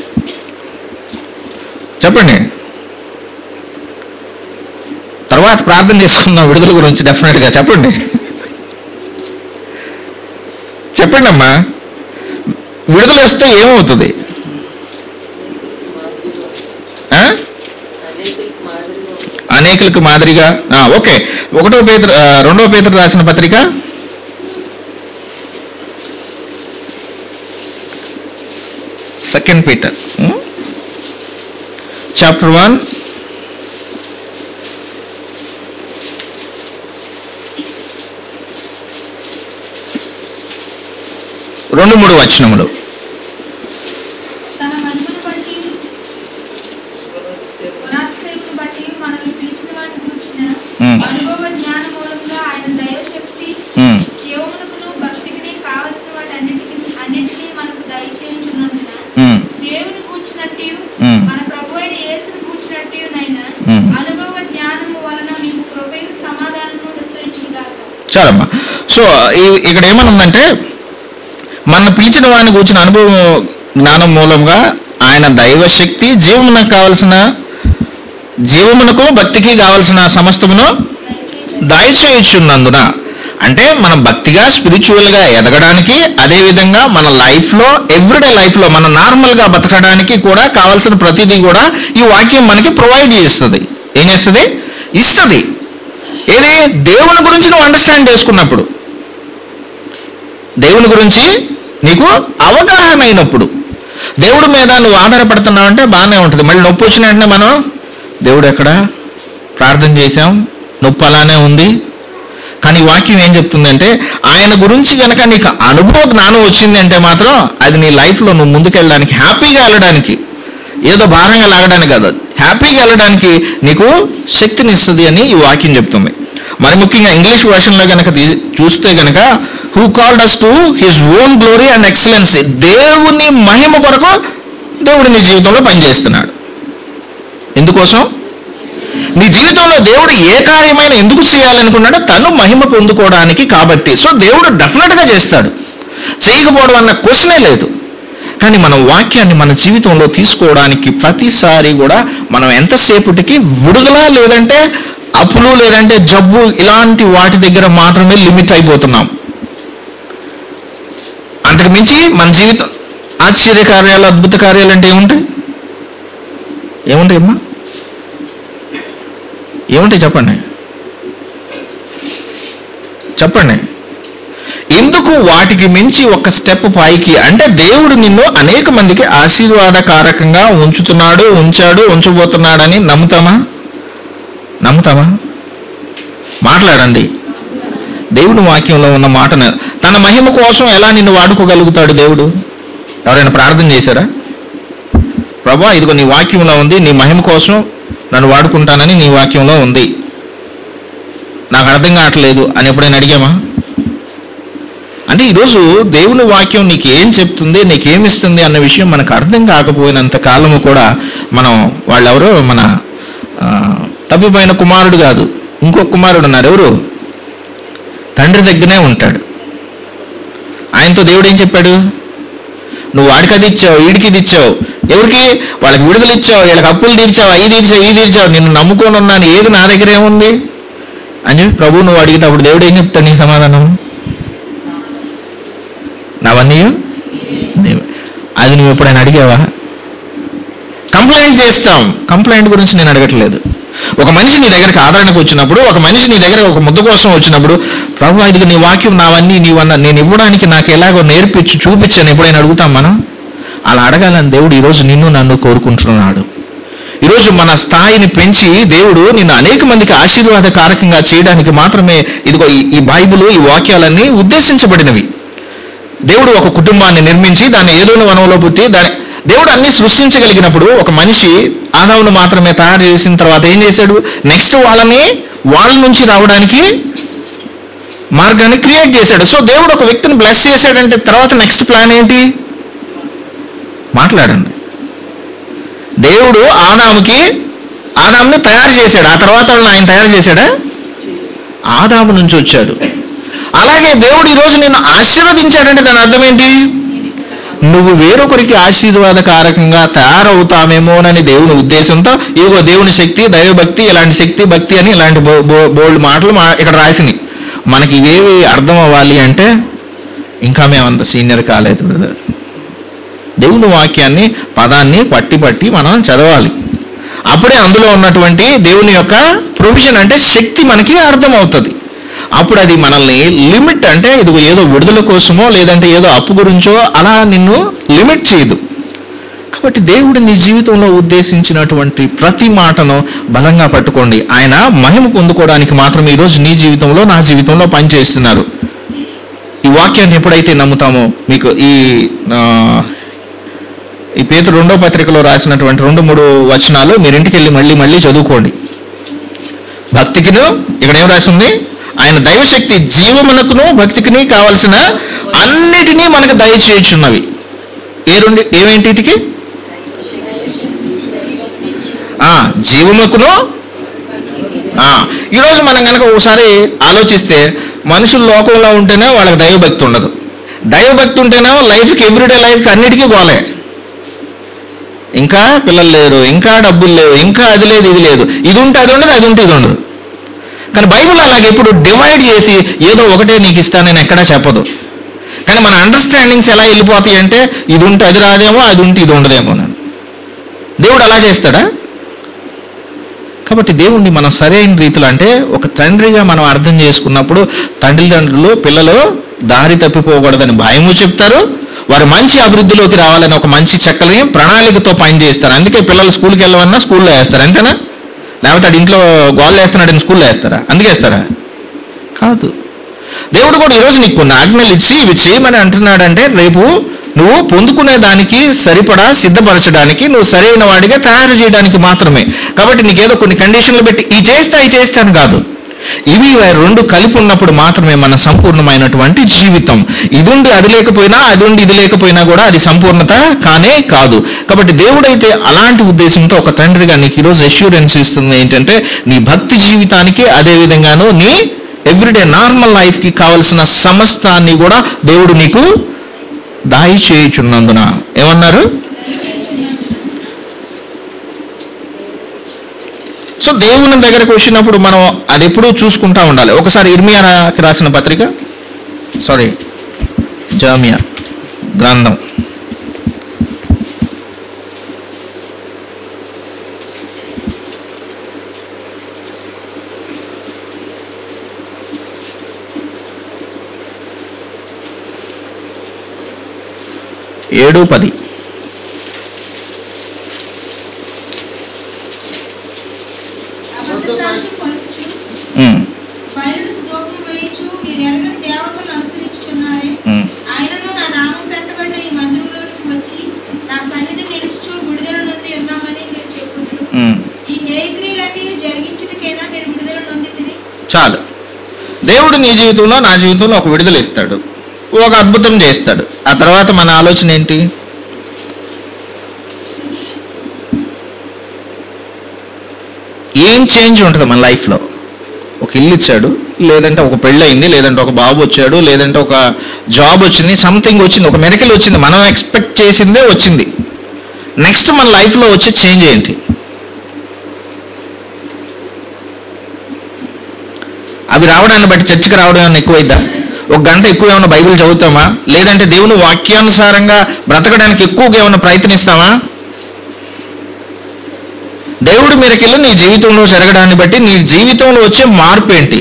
చెప్పండి తర్వాత ప్రార్థన చేసుకుందాం విడుదల గురించి డెఫినెట్గా. చెప్పండి చెప్పండి అమ్మా, విడుదల వస్తే ఏమవుతుంది? అనేకులకు మాదిరిగా. ఓకే, ఒకటో పేతురు రెండవ పేతురు రాసిన పత్రిక సెకండ్ పీటర్ చాప్టర్ వన్ రెండు మూడు వచనములు. చాలమ్మా. సో ఇక్కడ ఏమనుందంటే, మన పిలిచిన వాడిని కూర్చున్న అనుభవం జ్ఞానం మూలంగా ఆయన దైవశక్తి జీవమునకు కావలసిన జీవమునకు భక్తికి కావలసిన సమస్తమును దయచేయుచున్నందున. అంటే మనం భక్తిగా స్పిరిచువల్గా ఎదగడానికి, అదేవిధంగా మన లైఫ్లో ఎవ్రీడే లైఫ్లో మన నార్మల్గా బతకడానికి కూడా కావాల్సిన ప్రతిదీ కూడా ఈ వాక్యం మనకి ప్రొవైడ్ చేస్తుంది. ఏం చేస్తుంది? ఇస్తుంది. ఏది? దేవుని గురించి నువ్వు అండర్స్టాండ్ చేసుకున్నప్పుడు, దేవుని గురించి నీకు అవగాహన అయినప్పుడు, దేవుడి మీద నువ్వు ఆధారపడుతున్నావు అంటే బాగానే ఉంటుంది. మళ్ళీ నొప్పి వచ్చిన వెంటనే మనం దేవుడు ఎక్కడ ప్రార్థన చేశాం, నొప్పి అలానే ఉంది. కానీ వాక్యం ఏం చెప్తుందంటే ఆయన గురించి కనుక నీకు అనుభవ జ్ఞానం వచ్చింది అంటే మాత్రం అది నీ లైఫ్లో నువ్వు ముందుకెళ్ళడానికి, హ్యాపీగా వెళ్ళడానికి, ఏదో భారంగా లాగడానికి కాదు, హ్యాపీగా వెళ్ళడానికి నీకు శక్తిని ఇస్తుంది అని ఈ వాక్యం చెప్తుంది. మరి ముఖ్యంగా ఇంగ్లీష్ వర్షన్లో కనుక చూస్తే కనుక who called us to his own glory and excellency, దేవుని మహిమ కొరకు దేవుడు నీ జీవితంలో పనిచేస్తున్నాడు. ఎందుకోసం? నీ జీవితంలో దేవుడు ఏ కార్యమైనా ఎందుకు చేయాలనుకున్నాడో తను మహిమ పొందుకోవడానికి కాబట్టి. సో దేవుడు డెఫినెట్గా చేస్తాడు, చేయకపోవడం అన్న క్వశ్చనే లేదు. కానీ మన వాక్యాన్ని మన జీవితంలో తీసుకోవడానికి ప్రతిసారి కూడా మనం ఎంతసేపటికి విడుదల, లేదంటే అప్పులు, లేదంటే జబ్బు, ఇలాంటి వాటి దగ్గర మాత్రమే లిమిట్ అయిపోతున్నాం. అంతకు మించి మన జీవితం ఆశ్చర్య కార్యాలు, అద్భుత కార్యాలు అంటే ఏముంటాయి? ఏముంటాయి అమ్మా? ఏముంటాయి చెప్పండి, చెప్పండి. ఎందుకు వాటికి మించి ఒక స్టెప్ పైకి అంటే దేవుడు నిన్ను అనేక మందికి ఆశీర్వాదకారకంగా ఉంచుతున్నాడు, ఉంచాడు, ఉంచబోతున్నాడని నమ్ముతామా? నమ్ముతామా? మాట్లాడండి. దేవుని వాక్యంలో ఉన్న మాటను తన మహిమ కోసం ఎలా నిన్ను వాడుకోగలుగుతాడు దేవుడు? ఎవరైనా ప్రార్థన చేశారా? ప్రభువా, ఇదిగో నీ వాక్యంలో ఉంది, నీ మహిమ కోసం నన్ను వాడుకుంటానని నీ వాక్యంలో ఉంది, నాకు అర్థం కావట్లేదు అని ఎప్పుడైనా అడిగామా? అంటే ఈరోజు దేవుని వాక్యం నీకు ఏం చెప్తుంది, నీకేమిస్తుంది అన్న విషయం మనకు అర్థం కాకపోయినంత కాలము కూడా మనం, వాళ్ళెవరో మన తప్పిపోయిన కుమారుడు కాదు, ఇంకొక కుమారుడు ఉన్నారు. ఎవరు? తండ్రి దగ్గరనే ఉంటాడు. ఆయనతో దేవుడు ఏం చెప్పాడు? నువ్వు వాడికి అది ఇచ్చావు, వీడికి ఇది ఇచ్చావు, ఎవరికి? వాళ్ళకి విడుదల ఇచ్చావు, వీళ్ళకి అప్పులు తీర్చావు, అవి తీర్చావు, ఈ తీర్చావు, నిన్ను నమ్ముకొని ఉన్నాను, ఏది నా దగ్గర ఏముంది అని చెప్పి ప్రభు నువ్వు అడిగితే అప్పుడు దేవుడు ఏం చెప్తాడు నీ సమాధానం? నావన్నీ అది నువ్వు ఎప్పుడైనా అడిగావా? కంప్లైంట్ చేస్తాం. కంప్లైంట్ గురించి నేను అడగట్లేదు. ఒక మనిషి నీ దగ్గరికి ఆదరణకు వచ్చినప్పుడు, ఒక మనిషి నీ దగ్గర ఒక ముద్ద కోసం వచ్చినప్పుడు, ప్రభు ఇది నీ వాక్యం నావన్నీ నీవన్నా నేను ఇవ్వడానికి నాకు ఎలాగో నేర్పించు, చూపించాను ఎప్పుడైనా అడుగుతాం మనం? అలా అడగాలని దేవుడు ఈరోజు నిన్ను నన్ను కోరుకుంటున్నాడు. ఈరోజు మన స్థాయిని పెంచి దేవుడు నిన్ను అనేక మందికి ఆశీర్వాదకారకంగా చేయడానికి మాత్రమే ఇదిగో ఈ బైబిల్, ఈ వాక్యాలన్నీ ఉద్దేశించబడినవి. దేవుడు ఒక కుటుంబాన్ని నిర్మించి దాన్ని ఏదోని వనంలో పుట్టి దాని దేవుడు అన్ని సృష్టించగలిగినప్పుడు ఒక మనిషి ఆదామును మాత్రమే తయారు చేసిన తర్వాత ఏం చేశాడు? నెక్స్ట్ వాళ్ళని వాళ్ళ నుంచి రావడానికి మార్గాన్ని క్రియేట్ చేశాడు. సో దేవుడు ఒక వ్యక్తిని బ్లెస్ చేశాడంటే తర్వాత నెక్స్ట్ ప్లాన్ ఏంటి? మాట్లాడండి. దేవుడు ఆదాముకి ఆదాముని తయారు చేశాడు, ఆ తర్వాత ఆయన తయారు చేశాడా? ఆదాము నుంచి వచ్చాడు. అలాగే దేవుడు ఈరోజు నిన్ను ఆశీర్వదించాడంటే దాని అర్థం ఏంటి? నువ్వు వేరొకరికి ఆశీర్వాదకారకంగా తయారవుతామేమోనని దేవుని ఉద్దేశంతో ఇదిగో దేవుని శక్తి, దైవభక్తి, ఇలాంటి శక్తి, భక్తి అని ఇలాంటి బోల్డ్ మాటలు ఇక్కడ రాసినాయి. మనకి ఇవేవి అర్థం అవ్వాలి అంటే ఇంకా మేమంత సీనియర్ కాలేదు బ్రదర్. దేవుని వాక్యాన్ని, పదాన్ని పట్టి పట్టి మనం చదవాలి. అప్పుడే అందులో ఉన్నటువంటి దేవుని యొక్క ప్రొవిజన్ అంటే శక్తి మనకి అర్థం అవుతుంది. అప్పుడు అది మనల్ని లిమిట్ అంటే ఇది ఏదో విడుదల కోసమో లేదంటే ఏదో అప్పు గురించో అలా నిన్ను లిమిట్ చేయదు. కాబట్టి దేవుడు నీ జీవితంలో ఉద్దేశించినటువంటి ప్రతి మాటను బలంగా పట్టుకోండి. ఆయన మహిమ పొందుకోవడానికి మాత్రం ఈరోజు నీ జీవితంలో, నా జీవితంలో పనిచేస్తున్నారు. ఈ వాక్యాన్ని ఎప్పుడైతే నమ్ముతామో, మీకు ఈ ఈ పేతురు రెండో పత్రికలో రాసినటువంటి రెండు మూడు వచనాలు మీరు ఇంటికి వెళ్ళి మళ్ళీ మళ్ళీ చదువుకోండి. భక్తికిను ఇక్కడ ఏం రాసి ఉంది? ఆయన దైవశక్తి జీవమునకును భక్తికిని కావలసిన అన్నిటినీ మనకు దయచేయుచున్నవి. ఏ రెండు ఏమేంటికి? జీవముకును. ఈరోజు మనం కనుక ఒకసారి ఆలోచిస్తే మనుషులు లోకంలో ఉంటేనే వాళ్ళకి దైవభక్తి ఉండదు, దైవభక్తి ఉంటేనేమో లైఫ్కి ఎవ్రీడే లైఫ్కి అన్నిటికీ గోలే. ఇంకా పిల్లలు లేరు, ఇంకా డబ్బులు లేవు, ఇంకా అది లేదు ఇది లేదు, ఇది ఉంటే అది ఉండదు, అది ఉంటే ఇది ఉండదు. కానీ బైబిల్ అలాగే ఇప్పుడు డివైడ్ చేసి ఏదో ఒకటే నీకు ఇస్తానని ఎక్కడా చెప్పదు. కానీ మన అండర్స్టాండింగ్స్ ఎలా వెళ్ళిపోతాయి అంటే ఇది ఉంటే అది రాదేమో, అది ఉంటే ఇది ఉండదేమో. దేవుడు అలా చేస్తాడా? కాబట్టి దేవుణ్ణి మనం సరైన రీతిలో అంటే ఒక తండ్రిగా మనం అర్థం చేసుకున్నప్పుడు తల్లిదండ్రులు పిల్లలు దారి తప్పిపోకూడదని భయము చెప్తారు, వారు మంచి అభివృద్ధిలోకి రావాలని ఒక మంచి చక్కని ప్రణాళికతో పని చేస్తారు. అందుకే పిల్లలు స్కూల్కి వెళ్ళవన్నా స్కూల్లో వేస్తారు, అంతేనా? లేకపోతే అది ఇంట్లో గోల్ వేస్తున్నాడని స్కూల్లో వేస్తారా? అందుకే వేస్తారా? కాదు. దేవుడు కూడా ఈరోజు నీకు కొన్ని ఆజ్ఞలు ఇచ్చి ఇవి చేయమని అంటున్నాడంటే రేపు నువ్వు పొందుకునే దానికి సరిపడా సిద్ధపరచడానికి, నువ్వు సరైన వాడిగా తయారు చేయడానికి మాత్రమే. కాబట్టి నీకేదో కొన్ని కండిషన్లు పెట్టి ఈ చేస్తా ఈ చేస్తాను కాదు, ఇవి రెండు కలిపి ఉన్నప్పుడు మాత్రమే మన సంపూర్ణమైనటువంటి జీవితం. ఇది ఉండి అది లేకపోయినా, అది ఉండి ఇది లేకపోయినా కూడా అది సంపూర్ణత కానే కాదు. కాబట్టి దేవుడైతే అలాంటి ఉద్దేశంతో ఒక తండ్రిగా నీకు ఈరోజు అష్యూరెన్స్ ఇస్తుంది ఏంటంటే నీ భక్తి జీవితానికి, అదే విధంగాను నీ ఎవ్రీడే నార్మల్ లైఫ్కి కావలసిన సమస్తాన్ని కూడా దేవుడు నీకు దాయి చేయుచున్నందున. ఏమన్నారు? సో దేవుని దగ్గరకు వచ్చినప్పుడు మనం అది ఎప్పుడూ చూసుకుంటా ఉండాలి. ఒకసారి ఇర్మియాకి రాసిన పత్రిక, సారీ జెరమియా గ్రంథం ఏడు పది. చాలు. దేవుడు నీ జీవితంలో నా జీవితంలో ఒక విడుదల ఇస్తాడు, ఒక అద్భుతం చేస్తాడు. ఆ తర్వాత మన ఆలోచన ఏంటి? ఏం చేంజ్ ఉంటుంది మన లైఫ్లో? ఒక ఇల్లు ఇచ్చాడు, లేదంటే ఒక పెళ్ళి అయింది, లేదంటే ఒక బాబు వచ్చాడు, లేదంటే ఒక జాబ్ వచ్చింది, సంథింగ్ వచ్చింది, ఒక మెడికల్ వచ్చింది, మనం ఎక్స్పెక్ట్ చేసిందే వచ్చింది. నెక్స్ట్ మన లైఫ్లో వచ్చే చేంజ్ ఏంటి? అవి రావడాన్ని బట్టి చర్చికి రావడం ఏమైనా ఎక్కువైద్దా? ఒక గంట ఎక్కువ ఏమైనా బైబిల్ చదువుతామా? లేదంటే దేవుని వాక్యానుసారంగా బ్రతకడానికి ఎక్కువగా ఏమైనా ప్రయత్నిస్తామా? దేవుడి మీదకెళ్ళి నీ జీవితంలో జరగడాన్ని బట్టి నీ జీవితంలో వచ్చే మార్పు ఏంటి?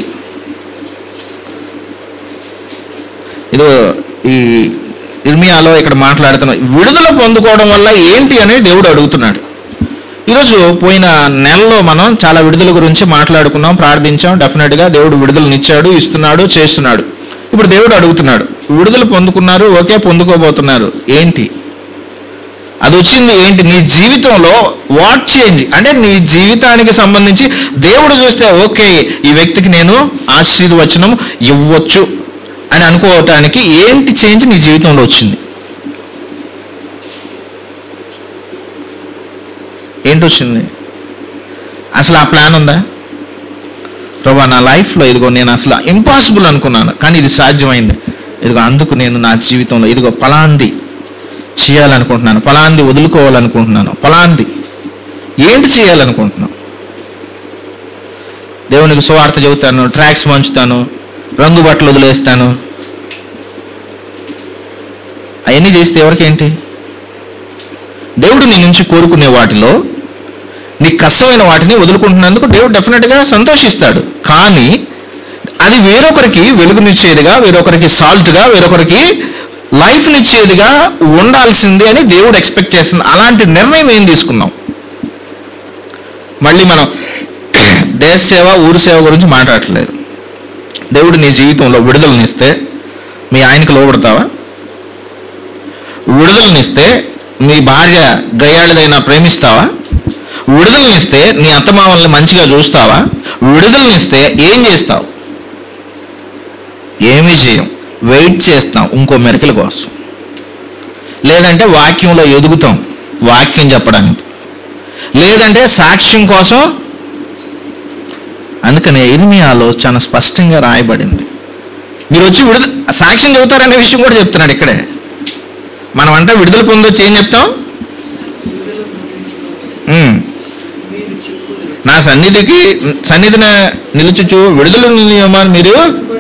ఇదో ఈ ఇర్మియాలో ఇక్కడ మాట్లాడుతున్నా విడుదల పొందుకోవడం వల్ల ఏంటి అనేది దేవుడు అడుగుతున్నాడు. ఈరోజు పోయిన నెలలో మనం చాలా విడుదల గురించి మాట్లాడుకున్నాం, ప్రార్థించాం. డెఫినెట్గా దేవుడు విడుదలనిచ్చాడు, ఇస్తున్నాడు, చేస్తున్నాడు. ఇప్పుడు దేవుడు అడుగుతున్నాడు, విడుదల పొందుకున్నారు, ఓకే, పొందుకోబోతున్నారు, ఏంటి అది వచ్చింది ఏంటి నీ జీవితంలో? వాట్ చేంజ్ అంటే నీ జీవితానికి సంబంధించి దేవుడు చూస్తే ఓకే ఈ వ్యక్తికి నేను ఆశీర్వచనం ఇవ్వచ్చు అని అనుకోవటానికి ఏంటి చేంజ్ నీ జీవితంలో వచ్చింది? ఏంటి వచ్చింది? అసలు ఆ ప్లాన్ ఉందా? ప్రభా నా లైఫ్లో ఇదిగో నేను అసలు ఇంపాసిబుల్ అనుకున్నాను, కానీ ఇది సాధ్యమైంది. ఇదిగో అందుకు నేను నా జీవితంలో ఇదిగో పలాంది చేయాలనుకుంటున్నాను, పలాంది వదులుకోవాలనుకుంటున్నాను, పలాంది ఏంటి చేయాలనుకుంటున్నాను? దేవునికి సువార్త చెబుతాను, ట్రాక్స్ పంచుతాను, రంగు బట్టలు వదిలేస్తాను, అవన్నీ చేస్తే ఎవరికేంటి? దేవుడు నీ నుంచి కోరుకునే వాటిలో నీ కష్టమైన వాటిని వదులుకుంటున్నందుకు దేవుడు డెఫినెట్గా సంతోషిస్తాడు. కానీ అది వేరొకరికి వెలుగునిచ్చేదిగా, వేరొకరికి సాల్ట్గా, వేరొకరికి లైఫ్నిచ్చేదిగా ఉండాల్సిందే అని దేవుడు ఎక్స్పెక్ట్ చేస్తుంది. అలాంటి నిర్ణయం ఏం తీసుకున్నాం? మళ్ళీ మనం దేశ సేవ, ఊరు సేవ గురించి మాట్లాడట్లేదు. దేవుడు నీ జీవితంలో విడుదలనిస్తే మీ ఆయనకు లోబడతావా? విడుదలనిస్తే మీ భార్య గయ్యాళిదైనా ప్రేమిస్తావా? విడుదలనిస్తే నీ అత్తమామల్ని మంచిగా చూస్తావా? విడుదలనిస్తే ఏం చేస్తావు? ఏమీ చేయం, వెయిట్ చేస్తాం ఇంకో మెరికల కోసం. లేదంటే వాక్యంలో ఎదుగుతాం వాక్యం చెప్పడానికి, లేదంటే సాక్ష్యం కోసం. అందుకనే ఇర్మియాలో చాలా స్పష్టంగా రాయబడింది, మీరు వచ్చి విడుదల సాక్ష్యం చెబుతారనే విషయం కూడా చెప్తున్నాడు ఇక్కడే. మనం అంటే విడుదల పొందొచ్చి ఏం చెప్తాం? నా సన్నిధికి సన్నిధిన నిలుచుచు విడుదల నియమాన్ని మీరు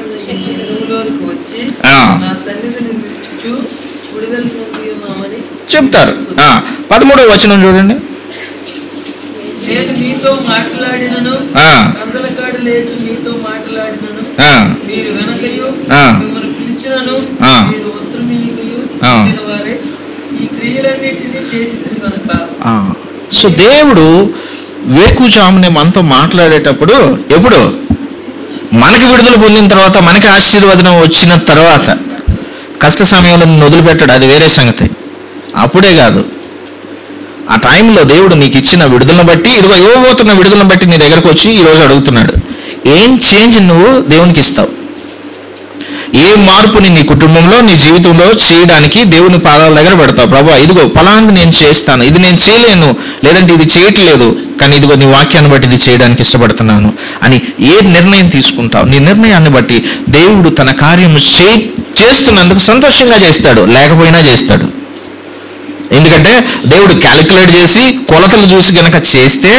చెప్తారు. పదమూడవ వచనం చూడండి. నేను మీతో మాట్లాడినను అందలకాడు లేచి మీతో మాట్లాడినను మీరు వెనకయు మిమ్మల్ని పిలిచినను మీరు ఉత్తరమీయకయు ఇచ్చిన వారే ఈ క్రియలన్నిటినీ చేసింది కనుక. సో దేవుడు వేకుజామునే మనతో మాట్లాడేటప్పుడు ఎప్పుడు మనకి విడుదల పొందిన తర్వాత, మనకి ఆశీర్వాదం వచ్చిన తర్వాత, కష్ట సమయంలో వదిలిపెట్టాడు, అది వేరే సంగతి. అప్పుడే కాదు, ఆ టైంలో దేవుడు నీకు ఇచ్చిన విడుదలను బట్టి, ఇదిగో ఇవ్వబోతున్న విడుదలను బట్టి నీ దగ్గరకు వచ్చి ఈరోజు అడుగుతున్నాడు, ఏం చేంజ్ నువ్వు దేవునికి ఇస్తావు, ఏ మార్పుని నీ కుటుంబంలో నీ జీవితంలో చేయడానికి దేవుని పాదాల దగ్గర పెడతావు. ప్రభువా ఇదిగో ఫలాంది నేను చేస్తాను, ఇది నేను చేయలేను, లేదంటే ఇది చేయట్లేదు, కానీ ఇదిగో నీ వాక్యాన్ని బట్టి ఇది చేయడానికి ఇష్టపడుతున్నాను అని ఏ నిర్ణయం తీసుకుంటావు, నీ నిర్ణయాన్ని బట్టి దేవుడు తన కార్యము చే చేస్తున్నందుకు సంతోషంగా చేస్తాడు, లేకపోయినా చేస్తాడు. ఎందుకంటే దేవుడు క్యాలిక్యులేట్ చేసి కొలతలు చూసి గనక చేస్తే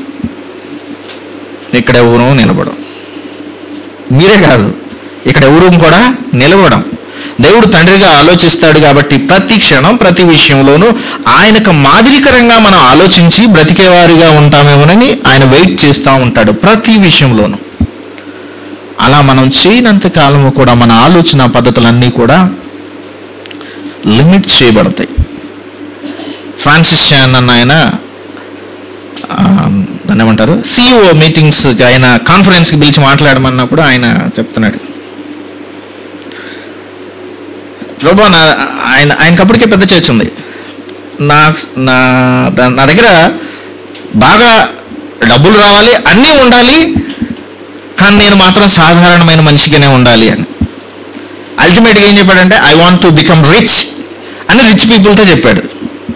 ఇక్కడ ఎవరూ నిలబడం, మీరే కాదు ఇక్కడ ఎవరూ కూడా నిలబడం. దేవుడు తండ్రిగా ఆలోచిస్తాడు కాబట్టి ప్రతి క్షణం ప్రతి విషయంలోనూ ఆయనకు మాదిరికరంగా మనం ఆలోచించి బ్రతికేవారిగా ఉంటామేమోనని ఆయన వెయిట్ చేస్తూ ఉంటాడు ప్రతి విషయంలోనూ. అలా మనం చేయనంత కాలము కూడా మన ఆలోచన పద్ధతులన్నీ కూడా లిమిట్ చేయబడతాయి. ఫ్రాన్సిస్ చాన్ అన్న ఆయన దాన్ని ఏమంటారు సిఇఓ మీటింగ్స్ ఆయన కాన్ఫరెన్స్కి పిలిచి మాట్లాడమన్నప్పుడు ఆయన చెప్తున్నాడు, ప్రభా నా ఆయన ఆయనకప్పటికే పెద్ద చర్చ ఉంది, నా నా నా దగ్గర బాగా డబ్బులు రావాలి, అన్నీ ఉండాలి, కానీ నేను మాత్రం సాధారణమైన మనిషిగానే ఉండాలి అని. అల్టిమేట్గా ఏం చెప్పాడంటే I want to become rich అని రిచ్ పీపుల్తో చెప్పాడు.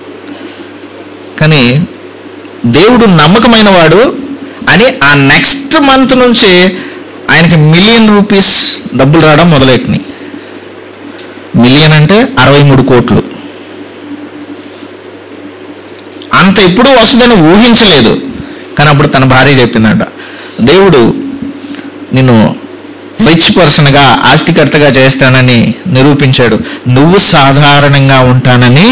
కానీ దేవుడు నమ్మకమైన వాడు అని ఆ నెక్స్ట్ మంత్ నుంచి ఆయనకి మిలియన్ రూపీస్ డబ్బులు రావడం మొదలెట్టినాయి. మిలియన్ అంటే అరవై మూడు కోట్లు. అంత ఎప్పుడూ వస్తుందని ఊహించలేదు. కానీ అప్పుడు తన భార్య చెప్పిందంట, దేవుడు నిన్ను రిచ్ పర్సన్గా ఆస్తికర్తగా చేస్తానని నిరూపించాడు, నువ్వు సాధారణంగా ఉంటానని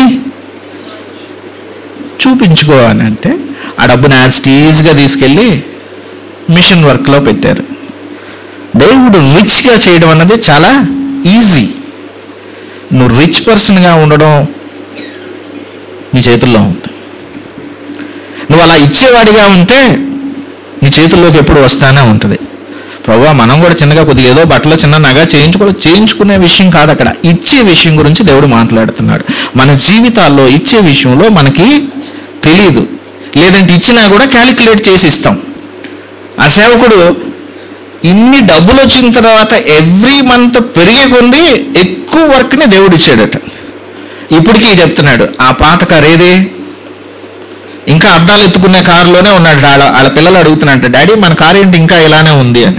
చూపించుకో అని అంటే ఆ డబ్బుని యాజ్ టీజ్గా తీసుకెళ్ళి మిషన్ వర్క్లో పెట్టారు. దేవుడు రిచ్గా చేయడం అన్నది చాలా ఈజీ. నువ్వు రిచ్ పర్సన్గా ఉండడం నీ చేతుల్లో ఉంది. నువ్వు అలా ఇచ్చేవాడిగా ఉంటే నీ చేతుల్లోకి ఎప్పుడు వస్తానే ఉంటుంది. ప్రభువా మనం కూడా చిన్నగా కొద్దిగా ఏదో బట్టలో చిన్న నగా చేయించుకో చేయించుకునే విషయం కాదు, అక్కడ ఇచ్చే విషయం గురించి దేవుడు మాట్లాడుతున్నాడు. మన జీవితాల్లో ఇచ్చే విషయంలో మనకి తెలియదు, లేదంటే ఇచ్చినా కూడా క్యాలిక్యులేట్ చేసి ఇస్తాం. ఆ సేవకుడు ఇన్ని డబ్బులు వచ్చిన తర్వాత ఎవ్రీ మంత్ పెరిగే కొంది ఎక్కువ వర్క్ని దేవుడు ఇచ్చాడట. ఇప్పటికీ చెప్తున్నాడు, ఆ పాత కారు ఏది, ఇంకా అద్దాలు ఎత్తుకునే కారులోనే ఉన్నాడు. వాళ్ళ వాళ్ళ పిల్లలు అడుగుతున్నట్టు, డాడీ మన కారు ఏంటి ఇంకా ఇలానే ఉంది అని.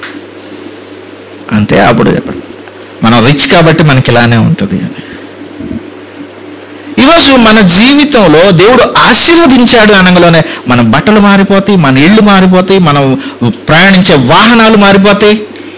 అంటే అప్పుడు చెప్పాడు, మనం రిచ్ కాబట్టి మనకి ఇలానే ఉంటుంది అని. ఈరోజు మన జీవితంలో దేవుడు ఆశీర్వదించాడు అనగానే మన బట్టలు మారిపోతాయి, మన ఇళ్ళు మారిపోతాయి, మనం ప్రయాణించే వాహనాలు మారిపోతాయి,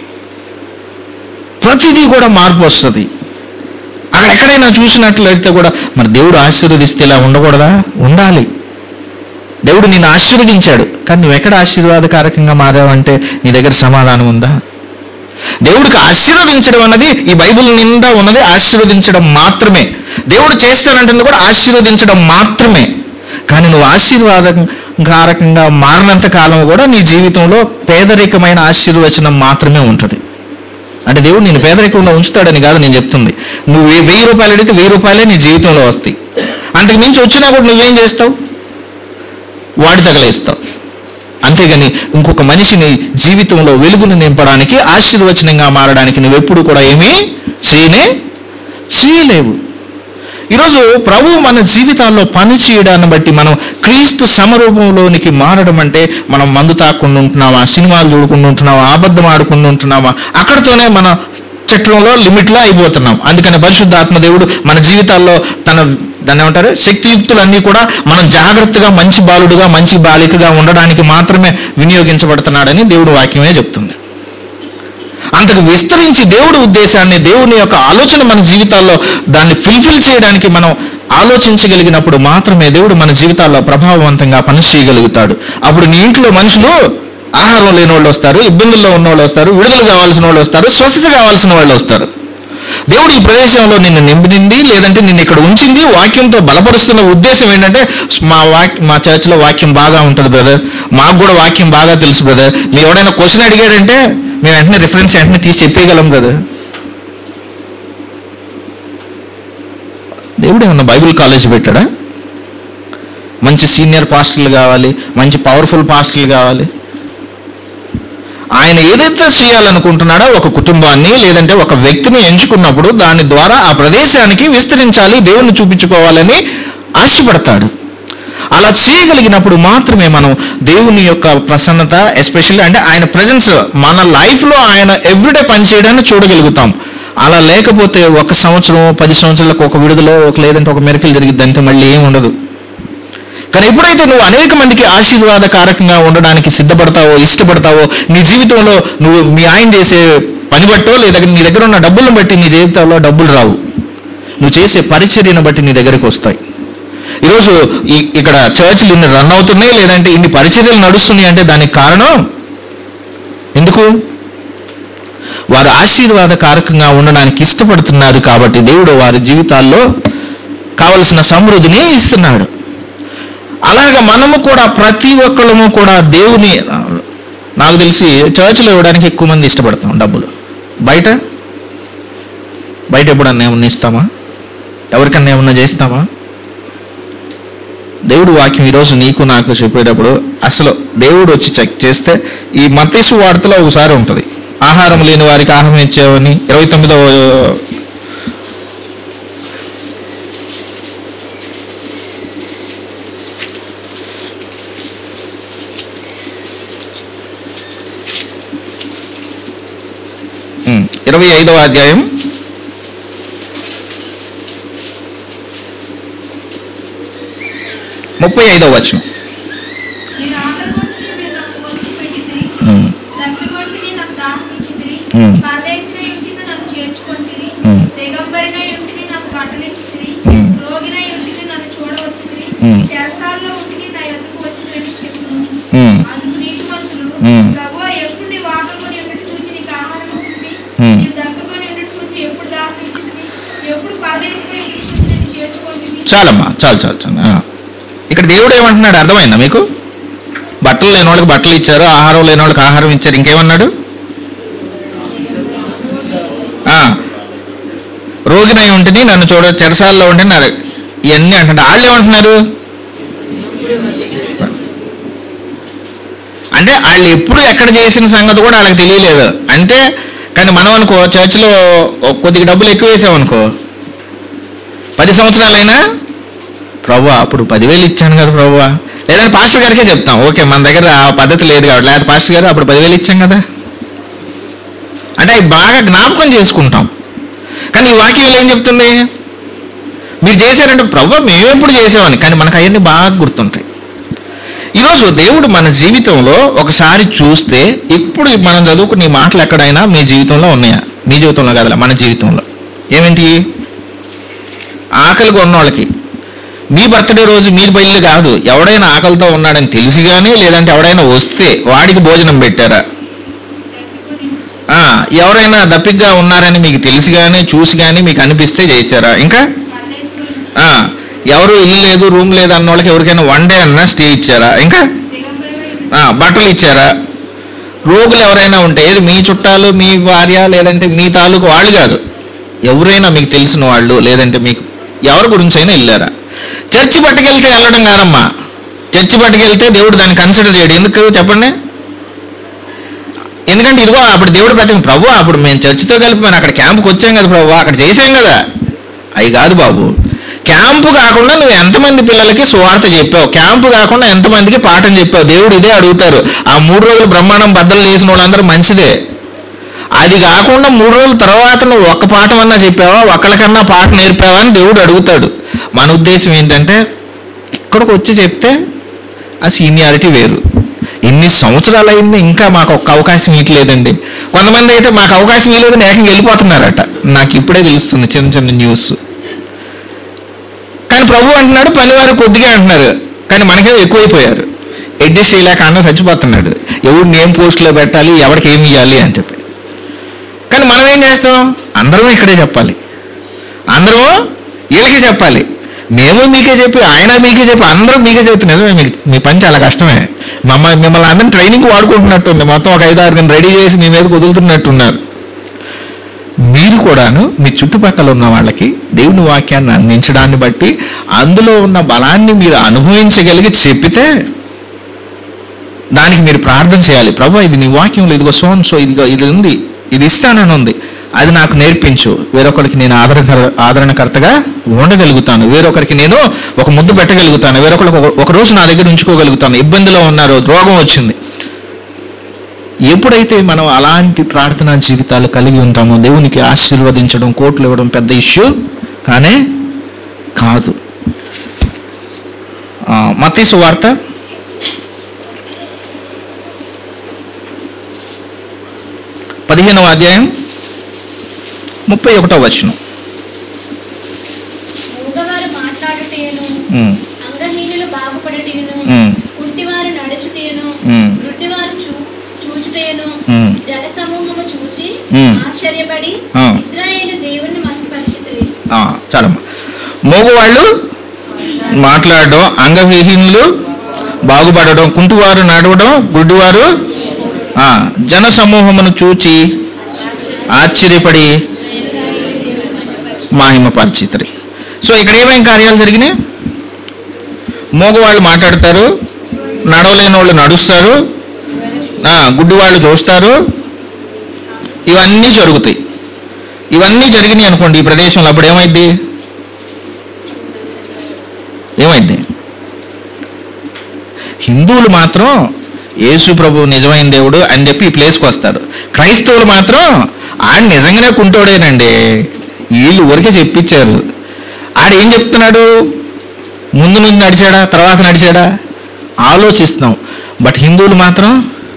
ప్రతిదీ కూడా మార్పు వస్తుంది. అక్కడ ఎక్కడైనా చూసినట్లయితే కూడా మరి దేవుడు ఆశీర్వదిస్తే ఇలా ఉండకూడదా? ఉండాలి. దేవుడు నిన్ను ఆశీర్వదించాడు, కానీ నువ్వు ఎక్కడ ఆశీర్వాదకారకంగా మారావంటే నీ దగ్గర సమాధానం ఉందా? దేవుడికి ఆశీర్వదించడం అన్నది ఈ బైబిల్ నిండా ఉన్నది ఆశీర్వదించడం మాత్రమే. దేవుడు చేస్తానంటుంది కూడా ఆశీర్వదించడం మాత్రమే. కానీ నువ్వు ఆశీర్వాదకారకంగా మారినంత కాలం కూడా నీ జీవితంలో పేదరికమైన ఆశీర్వచనం మాత్రమే ఉంటుంది. అంటే దేవుడు నేను పేదరికంలో ఉంచుతాడని కాదు నేను చెప్తుంది. నువ్వు వెయ్యి రూపాయలు అడిగితే వెయ్యి రూపాయలే నీ జీవితంలో వస్తాయి. అంతకు మించి వచ్చినా కూడా నువ్వేం చేస్తావు? వాడి తగలేస్తావు. అంతేగాని ఇంకొక మనిషిని జీవితంలో వెలుగును నింపడానికి ఆశీర్వచనంగా మారడానికి నువ్వెప్పుడు కూడా ఏమీ చేయనే చేయలేవు. ఈరోజు ప్రభు మన జీవితాల్లో పని చేయడాన్ని బట్టి మనం క్రీస్తు సమరూపంలోనికి మారడం అంటే మనం మందు తాకుండా ఉంటున్నావా, సినిమాలు చూడకుండా ఉంటున్నావా, అబద్ధం ఆడుకుండా ఉంటున్నావా, అక్కడితోనే మన చట్రంలో లిమిట్లో అయిపోతున్నాం. అందుకని పరిశుద్ధాత్మ దేవుడు మన జీవితాల్లో తన దాన్ని ఏమంటారు, శక్తియుక్తులన్నీ కూడా మనం జాగ్రత్తగా మంచి బాలుడుగా మంచి బాలికగా ఉండడానికి మాత్రమే వినియోగించబడుతున్నాడని దేవుడు వాక్యమే చెప్తుంది. అంతకు విస్తరించి దేవుడి ఉద్దేశాన్ని, దేవుని యొక్క ఆలోచన మన జీవితాల్లో దాన్ని ఫుల్ఫిల్ చేయడానికి మనం ఆలోచించగలిగినప్పుడు మాత్రమే దేవుడు మన జీవితాల్లో ప్రభావవంతంగా పని చేయగలుగుతాడు. అప్పుడు నీ ఇంట్లో మనుషులు ఆహారం లేని వాళ్ళు వస్తారు, ఇబ్బందుల్లో ఉన్న వాళ్ళు వస్తారు, విడుదల కావాల్సిన వాళ్ళు వస్తారు, స్వస్థత కావాల్సిన వాళ్ళు వస్తారు. దేవుడు ఈ ప్రదేశంలో నిన్ను నింపింది, లేదంటే నిన్ను ఇక్కడ ఉంచింది వాక్యంతో బలపరుస్తున్న ఉద్దేశం ఏంటంటే, మా వాక్ మా చర్చ్లో వాక్యం బాగా ఉంటుంది బ్రదర్, మాకు కూడా వాక్యం బాగా తెలుసు బ్రదర్, మీ ఎవడైనా క్వశ్చన్ అడిగాడంటే మేము వెంటనే రిఫరెన్స్ వెంటనే తీసి చెప్పేయగలం బ్రదర్. దేవుడు ఏమన్నా బైబిల్ కాలేజ్ పెట్టాడా? మంచి సీనియర్ పాస్టర్లు కావాలి, మంచి పవర్ఫుల్ పాస్టర్లు కావాలి. ఆయన ఏదైతే చేయాలనుకుంటున్నాడో ఒక కుటుంబాన్ని లేదంటే ఒక వ్యక్తిని ఎంచుకున్నప్పుడు దాని ద్వారా ఆ ప్రదేశానికి విస్తరించాలి, దేవుణ్ణి చూపించుకోవాలని ఆశపడతాడు. అలా చేయగలిగినప్పుడు మాత్రమే మనం దేవుని యొక్క ప్రసన్నత, ఎస్పెషల్లీ అంటే ఆయన ప్రజెన్స్ మన లైఫ్లో ఆయన ఎవ్రీడే పనిచేయడాన్ని చూడగలుగుతాం. అలా లేకపోతే ఒక సంవత్సరం పది సంవత్సరాలకు ఒక విడుదల ఒక లేదంటే ఒక మెరకిల్ జరిగిద్ది, అంతే, మళ్ళీ ఏం ఉండదు. కానీ ఎప్పుడైతే నువ్వు అనేక మందికి ఆశీర్వాదకారకంగా ఉండడానికి సిద్ధపడతావో, ఇష్టపడతావో, నీ జీవితంలో నువ్వు మీ ఆయన చేసే పని బట్టో లేదా నీ దగ్గర ఉన్న డబ్బులను బట్టి నీ జీవితంలో డబ్బులు రావు, నువ్వు చేసే పరిచర్యను బట్టి నీ దగ్గరికి వస్తాయి. ఈరోజు ఇక్కడ చర్చిలు ఇన్ని రన్ అవుతున్నాయి, లేదంటే ఇన్ని పరిచర్యలు నడుస్తున్నాయి అంటే దానికి కారణం ఎందుకు? వారు ఆశీర్వాదకారకంగా ఉండడానికి ఇష్టపడుతున్నారు కాబట్టి దేవుడు వారి జీవితాల్లో కావలసిన సమృద్ధిని ఇస్తున్నాడు. అలాగా మనము కూడా ప్రతి ఒక్కళ్ళము కూడా దేవుని, నాకు తెలిసి చర్చిలో ఇవ్వడానికి ఎక్కువ మంది ఇష్టపడతాం డబ్బులు. బయట బయట ఎప్పుడన్నా ఏమన్నా ఇస్తామా? ఎవరికన్నా ఏమన్నా చేస్తామా? దేవుడు వాక్యం ఈరోజు నీకు నాకు చెప్పేటప్పుడు అసలు దేవుడు వచ్చి చెక్ చేస్తే ఈ మత్తయి సువార్తలో ఒకసారి ఉంటుంది, ఆహారం లేని వారికి ఆహారం ఇచ్చేవని. ఇరవై తొమ్మిదవ ఇరవై ఐదవ అధ్యాయం ముప్పై ఐదవ వచనం. చాలమ్మా, చాలు చాలు చాలు. ఇక్కడ దేవుడు ఏమంటున్నాడు అర్థమైందా మీకు? బట్టలు లేని వాళ్ళకి బట్టలు ఇచ్చారు, ఆహారం లేని వాళ్ళకి ఆహారం ఇచ్చారు, ఇంకేమన్నాడు? రోగినై ఉంటుంది నన్ను చూడ, చెరసాల్లో ఉంటే నా ఇవన్నీ అంటుంటే వాళ్ళు ఏమంటున్నారు అంటే వాళ్ళు ఎప్పుడు ఎక్కడ చేసిన సంగతి కూడా వాళ్ళకి తెలియలేదు అంటే. కానీ మనం అనుకో చర్చిలో కొద్దిగా డబ్బులు ఎక్కువ వేసామనుకో, పది సంవత్సరాలైనా ప్రభువా అప్పుడు పదివేలు ఇచ్చాను కదా ప్రభువా, లేదంటే పాస్టర్ గారికే చెప్తాం, ఓకే మన దగ్గర ఆ పద్ధతి లేదు కాబట్టి, లేదా పాస్టర్ గారు అప్పుడు పదివేలు ఇచ్చాం కదా అంటే అవి బాగా జ్ఞాపకం చేసుకుంటాం. కానీ ఈ వాక్యంలో ఏం చెప్తుంది? మీరు చేశారంటే ప్రభువా మేము ఎప్పుడు చేసామని, కానీ మనకు అవన్నీ బాగా గుర్తుంటాయి. ఈరోజు దేవుడు మన జీవితంలో ఒకసారి చూస్తే, ఇప్పుడు మనం చదువుకునే మాటలు ఎక్కడైనా మీ జీవితంలో ఉన్నాయా? మీ జీవితంలో కాదులే, మన జీవితంలో. ఏమిటి? ఆకలిగా ఉన్న వాళ్ళకి మీ బర్త్డే రోజు మీరు బయలు కాదు, ఎవడైనా ఆకలితో ఉన్నాడని తెలిసి కానీ, లేదంటే ఎవడైనా వస్తే వాడికి భోజనం పెట్టారా? ఎవరైనా దప్పిగ్గా ఉన్నారని మీకు తెలిసి కానీ చూసి కానీ మీకు అనిపిస్తే చేశారా? ఇంకా ఎవరు ఇల్లు లేదు రూమ్ లేదు అన్న వాళ్ళకి ఎవరికైనా వన్ డే అన్నా స్టే ఇచ్చారా? ఇంకా బట్టలు ఇచ్చారా? రోగులు ఎవరైనా ఉంటే, ఏది మీ చుట్టాలు మీ భార్య లేదంటే మీ తాలూకు వాళ్ళు కాదు, ఎవరైనా మీకు తెలిసిన వాళ్ళు లేదంటే మీకు ఎవరి గురించి అయినా వెళ్ళారా? చర్చి పట్టుకెళ్తే వెళ్ళడం కాదమ్మా, చర్చి పట్టుకెళ్తే దేవుడు దాన్ని కన్సిడర్ చేయడు. ఎందుకు చెప్పండి? ఎందుకంటే ఇదిగో అప్పుడు దేవుడు ప్రతి ప్రభు అప్పుడు మేము చర్చితో కలిపి మనం అక్కడ క్యాంపుకి వచ్చాం కదా ప్రభు, అక్కడ చేసాం కదా. అవి కాదు బాబు. క్యాంపు కాకుండా నువ్వు ఎంతమంది పిల్లలకి సువార్త చెప్పావు, క్యాంపు కాకుండా ఎంతమందికి పాఠం చెప్పావు, దేవుడు ఇదే అడుగుతారు. ఆ మూడు రోజులు బ్రహ్మాండం బద్దలు చేసిన వాళ్ళందరూ మంచిదే, అది కాకుండా మూడు రోజుల తర్వాత నువ్వు ఒక్క పాఠం అన్నా చెప్పావా, ఒక్కళ్ళకన్నా పాఠం నేర్పావా అని దేవుడు అడుగుతాడు. మన ఉద్దేశం ఏంటంటే ఇక్కడికి వచ్చి చెప్తే ఆ సీనియారిటీ వేరు. ఇన్ని సంవత్సరాలు అయింది ఇంకా మాకు ఒక్క అవకాశం ఇట్లేదండి. కొంతమంది అయితే మాకు అవకాశం ఇవ్వలేదని ఏకంగా వెళ్ళిపోతున్నారట. నాకు ఇప్పుడే తెలుస్తుంది చిన్న చిన్న న్యూస్. కానీ ప్రభు అంటున్నాడు పనివారు కొద్దిగా అంటున్నారు, కానీ మనకే ఎక్కువైపోయారు. అడ్జస్ట్ చేయలేక అన్న చచ్చిపోతున్నాడు, ఎవరిని ఏం పోస్టులో పెట్టాలి, ఎవరికి ఏమి ఇవ్వాలి అని చెప్పి. కానీ మనం ఏం చేస్తాం, అందరం ఇక్కడే చెప్పాలి, అందరూ వీళ్ళకే చెప్పాలి, మేము మీకే చెప్పి ఆయన మీకే చెప్పి అందరూ మీకే చెప్పి. నిజమే, మీకు మీ పని చాలా కష్టమే. మమ్మల్ని మిమ్మల్ని అందరం ట్రైనింగ్ వాడుకుంటున్నట్టుంది, మొత్తం ఒక ఐదు ఆరు రెడీ చేసి మీ మీద వదులుతున్నట్టున్నారు. మీరు కూడాను మీ చుట్టుపక్కల ఉన్న వాళ్ళకి దేవుని వాక్యాన్ని అందించడాన్ని బట్టి అందులో ఉన్న బలాన్ని మీరు అనుభవించగలిగి చెప్పితే దానికి మీరు ప్రార్థన చేయాలి. ప్రభు ఇది నీ వాక్యంలో ఇదిగో సోన్ సో ఇదిగో ఇది ఉంది, ఇది ఇస్తానని ఉంది, అది నాకు నేర్పించు, వేరొకరికి నేను ఆదరణ ఆదరణకర్తగా ఉండగలుగుతాను, వేరొకరికి నేను ఒక ముద్దు పెట్టగలుగుతాను, వేరొకరికి ఒక రోజు నా దగ్గర ఉంచుకోగలుగుతాను, ఇబ్బందిలో ఉన్నారు, రోగం వచ్చింది. ఎప్పుడైతే మనం అలాంటి ప్రార్థనా జీవితాలు కలిగి ఉంటామో దేవునికి ఆశీర్వదించడం, కోట్లు ఇవ్వడం పెద్ద ఇష్యూ కానే కాదు. మత్తయి సువార్త పదిహేనవ అధ్యాయం ముప్పై ఒకటో వచనం. మూగవారు మాట్లాడుటేను, అంగహీనులు బాగుపడుటేను, కుంటివారు నడుచుటేను, గుడ్డివారు చూచుటేను జనసమూహము చూసి ఆశ్చర్యపడి ఇశ్రాయేలు దేవుణ్ణి మహిమపరచుదురు. చాలమ్మా. మూగవాళ్ళు మాట్లాడడం, అంగవిహీనులు బాగుపడడం, కుంటివారు నడవడం, గుడ్డివారు జన సమూహమును చూచి ఆశ్చర్యపడి మహిమపరచుదురు. సో ఇక్కడ ఏమేం కార్యాలు జరిగినాయి? మోగవాళ్ళు మాట్లాడతారు, నడవలేని వాళ్ళు నడుస్తారు, గుడ్డి వాళ్ళు చూస్తారు, ఇవన్నీ జరుగుతాయి. ఇవన్నీ జరిగినాయి అనుకోండి ఈ ప్రదేశంలో, అప్పుడు ఏమైంది ఏమైంది హిందువులు మాత్రం యేసు ప్రభు నిజమైన దేవుడు అని చెప్పి ఈ ప్లేస్కి వస్తారు. క్రైస్తవులు మాత్రం ఆయన నిజంగానే కుంటోడేనండి, వీళ్ళు ఊరికే చెప్పించారు. ఆడేం చెప్తున్నాడు, ముందు నుంచి నడిచాడా తర్వాత నడిచాడా ఆలోచిస్తున్నాం. బట్ హిందువులు మాత్రం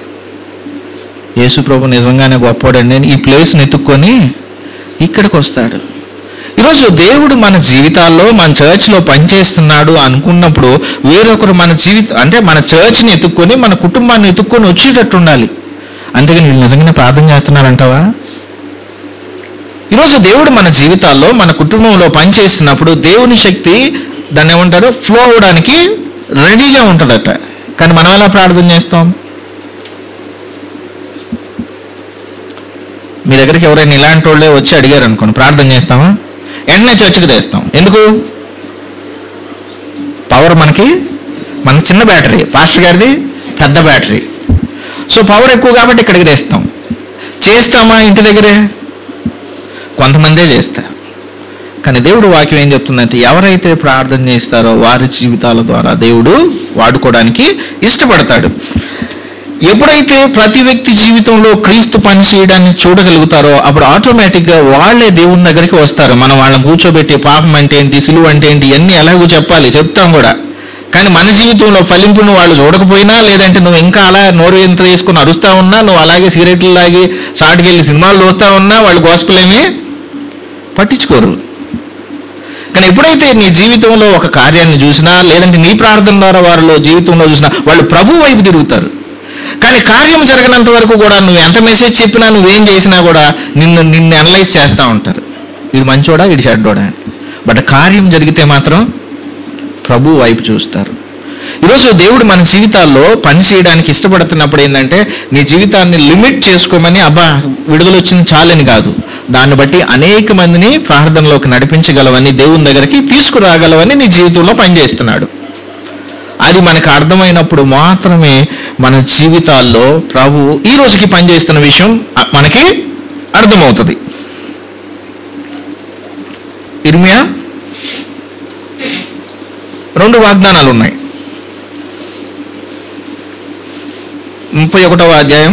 యేసు ప్రభు నిజంగానే గొప్పోడండి అని ఈ ప్లేస్ని ఎత్తుక్కొని ఇక్కడికి వస్తాడు. ఈరోజు దేవుడు మన జీవితాల్లో మన చర్చ్లో పనిచేస్తున్నాడు అనుకున్నప్పుడు వేరొకరు మన జీవితం అంటే మన చర్చ్ని ఎత్తుక్కొని మన కుటుంబాన్ని ఎత్తుక్కొని వచ్చేటట్టు ఉండాలి. అంతేగాని వీళ్ళు నిజంగానే ప్రార్థన చేస్తున్నారంటావా? ఈరోజు దేవుడు మన జీవితాల్లో మన కుటుంబంలో పనిచేస్తున్నప్పుడు దేవుని శక్తి దాన్ని ఏమంటారు ఫ్లో అవడానికి రెడీగా ఉంటుందట. కానీ మనం ఎలా ప్రార్థన చేస్తాం? మీ దగ్గరికి ఎవరైనా ఇలాంటి వాళ్ళే వచ్చి అడిగారు అనుకోండి, ప్రార్థన చేస్తామా? వెంటనే చర్చికి తెస్తాం. ఎందుకు? పవర్ మనకి మన చిన్న బ్యాటరీ, పాస్టర్ గారిది పెద్ద బ్యాటరీ. సో పవర్ ఎక్కువ కాబట్టి ఇక్కడికి తెస్తాం. చేస్తామా ఇంటి దగ్గరే? కొంతమందే చేస్తారు. కానీ దేవుడు వాక్యం ఏం చెప్తుందంటే ఎవరైతే ప్రార్థన చేస్తారో వారి జీవితాల ద్వారా దేవుడు వాడుకోవడానికి ఇష్టపడతాడు. ఎప్పుడైతే ప్రతి వ్యక్తి జీవితంలో క్రీస్తు పని చేయడాన్ని చూడగలుగుతారో అప్పుడు ఆటోమేటిక్గా వాళ్ళే దేవుని దగ్గరికి వస్తారు. మనం వాళ్ళని కూర్చోబెట్టి పాపం అంటే ఏంటి, సిలువ అంటే ఏంటి ఇవన్నీ ఎలాగో చెప్పాలి, చెప్తాం కూడా. కానీ మన జీవితంలో ఫలింపును వాళ్ళు చూడకపోయినా, లేదంటే నువ్వు ఇంకా అలా నోరు ఎంత వేసుకుని అరుస్తా ఉన్నా, నువ్వు అలాగే సిగరెట్లు లాగి షాట్కి వెళ్ళి సినిమాలు చూస్తా ఉన్నా వాళ్ళు గోస్పెల్ ఏమీ పట్టించుకోరు. కానీ ఎప్పుడైతే నీ జీవితంలో ఒక కార్యాన్ని చూసినా, లేదంటే నీ ప్రార్థన ద్వారా వారిలో జీవితంలో చూసినా వాళ్ళు ప్రభు వైపు తిరుగుతారు. కానీ కార్యం జరగనంత వరకు కూడా నువ్వు ఎంత మెసేజ్ చెప్పినా, నువ్వేం చేసినా కూడా నిన్ను నిన్ను అనలైజ్ చేస్తూ ఉంటారు, ఇది మంచోడా ఇది చెడ్డోడా. బట్ కార్యం జరిగితే మాత్రం ప్రభు వైపు చూస్తారు. ఈరోజు దేవుడు మన జీవితాల్లో పని చేయడానికి ఇష్టపడుతున్నప్పుడు ఏంటంటే నీ జీవితాన్ని లిమిట్ చేసుకోమని, అబ్బా విడుదల వచ్చింది చాలని కాదు, దాన్ని బట్టి అనేక మందిని ప్రార్థనలోకి నడిపించగలవని, దేవుని దగ్గరికి తీసుకురాగలవని నీ జీవితంలో పనిచేస్తున్నాడు. అది మనకు అర్థమైనప్పుడు మాత్రమే మన జీవితాల్లో ప్రభు ఈ రోజుకి పనిచేస్తున్న విషయం మనకి అర్థమవుతుంది. ఇర్మియా రెండు వాగ్దానాలు ఉన్నాయి. ముప్పై ఒకటవ అధ్యాయం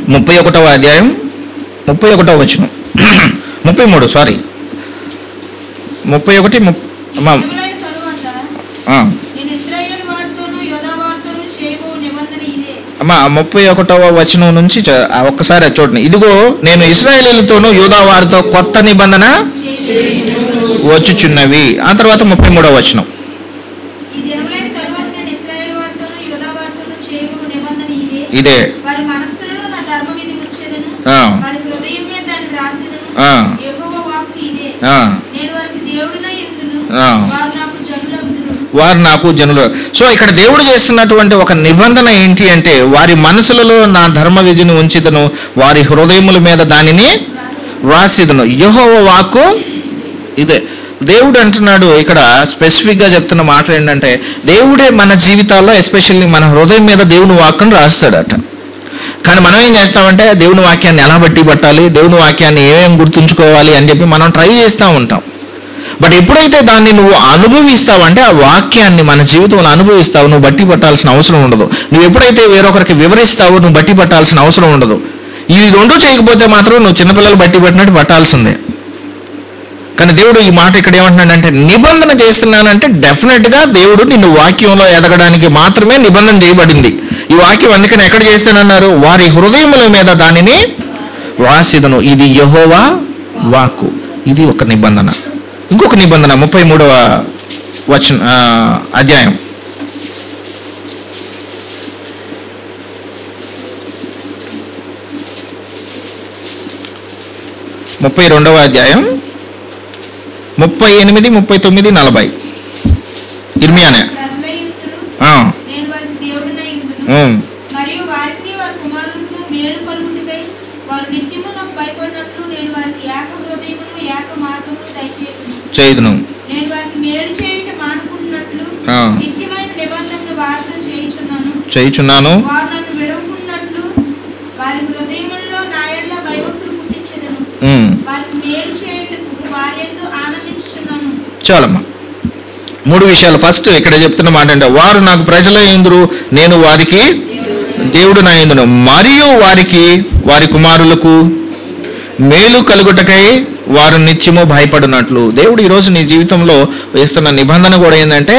ముప్పై ఒకటవ అధ్యాయం ముప్పై ఒకటవ వచనం ముప్పై మూడు సారీ ముప్పై ఒకటి తరువాత నేను ఇశ్రాయేలు వారితోనూ యోధా వారితోనూ చేయబో నిబంధన ఇదే. అమ్మా ముప్పై ఒకటవ వచనం నుంచి చ- ఆ ఒక్కసారి అది చూడండి. ఇదిగో నేను ఇశ్రాయేలీలతోనూ యూదా వారితో కొత్త నిబంధన వచ్చుచున్నవి. ఆ తర్వాత ముప్పై మూడవ వచనం ఈ దినములైన తరువాత నేను ఇశ్రాయేలు వారితోనూ యోధా వారితోనూ చేయబో నిబంధన ఇదే. ఇదే వారి మనస్సులలో నా ధర్మ విధి ఉంచెదను, ఆ. వారి హృదయం మీద దాన్ని రాసెదను. ఆ. యెహోవా వాక్కు ఇదే. ఆ, నేను వారికి దేవుడినై యుందును, ఆ. వారు నాకు జనులగుదురు. వారు నాకు జనులు. సో ఇక్కడ దేవుడు చేస్తున్నటువంటి ఒక నిబంధన ఏంటి అంటే వారి మనసులలో నా ధర్మ విధిని ఉంచితను, వారి హృదయముల మీద దానిని రాసిదను. యెహోవా వాక్కు ఇదే. దేవుడు అంటున్నాడు ఇక్కడ స్పెసిఫిక్ గా చెప్తున్న మాట ఏంటంటే దేవుడే మన జీవితాల్లో ఎస్పెషల్లీ మన హృదయం మీద దేవుని వాక్కును రాస్తాడట. కానీ మనం ఏం చేస్తామంటే దేవుని వాక్యాన్ని ఎలా బట్టి పట్టాలి, దేవుని వాక్యాన్ని ఏమేమి గుర్తుంచుకోవాలి అని చెప్పి మనం ట్రై చేస్తూ ఉంటాం. బట్ ఎప్పుడైతే దాన్ని నువ్వు అనుభవిస్తావంటే ఆ వాక్యాన్ని మన జీవితంలో అనుభవిస్తావు, నువ్వు బట్టి పట్టాల్సిన అవసరం ఉండదు. నువ్వు ఎప్పుడైతే వేరొకరికి వివరిస్తావో నువ్వు బట్టి పట్టాల్సిన అవసరం ఉండదు. ఈ రెండు చేయకపోతే మాత్రం నువ్వు చిన్నపిల్లలు బట్టి పట్టినట్టు పట్టాల్సిందే. కానీ దేవుడు ఈ మాట ఇక్కడ ఏమంటున్నాడంటే నిబంధన చేస్తున్నానంటే డెఫినెట్ గా దేవుడు నిన్ను వాక్యంలో ఎదగడానికి మాత్రమే నిబంధన చేయబడింది. ఈ వాక్యం అందుకని ఎక్కడ చేస్తానన్నారు, వారి హృదయముల మీద దానిని రాసిదను. ఇది యెహోవా వాక్కు. ఇది ఒక నిబంధన. ఇంకొక నిబంధన ముప్పై మూడవ వచన ఆ, అధ్యాయం ముప్పై రెండవ అధ్యాయం ముప్పై ఎనిమిది ముప్పై తొమ్మిది నలభై ఇర్మియానే. ధర్మమై యుందురు, ఆ, నేను వారికి దేవుడినై యుందును, ఉమ్, మరియు వారికి వారి కుమారులకు మేలు కలుగుటకై వారు నిత్యము నాకు భయపడినట్లు నేను వారికి ఏక హృదయమును ఏక మార్గమును దయచేయుదును. చేయుదును. నేను వారికి మేలు చేయుట మానుకున్నట్లు ఆ. నిత్యమైన నిబంధనను వారితో చేయుచున్నాను. చేయుచున్నాను. వారు నన్ను విడవకున్నట్లు వారి హృదయములలో నా యెడల భయభక్తులు పుట్టించెదను. ఉమ్, వారికి మేలు చేయుటకు వారి యందు ఆనందించుచున్నాను. చాలమ్మా. మూడు విషయాలు. ఫస్ట్ ఇక్కడ చెప్తున్న మాట అంటే వారు నాకు ప్రజల యందురు, నేను వారికి దేవుడు నా యందును, మరియు వారికి వారి కుమారులకు మేలు కలుగుటకై వారు నిత్యము భయపడినట్లు. దేవుడు ఈరోజు నీ జీవితంలో వేస్తున్న నిబంధన కూడా ఏంటంటే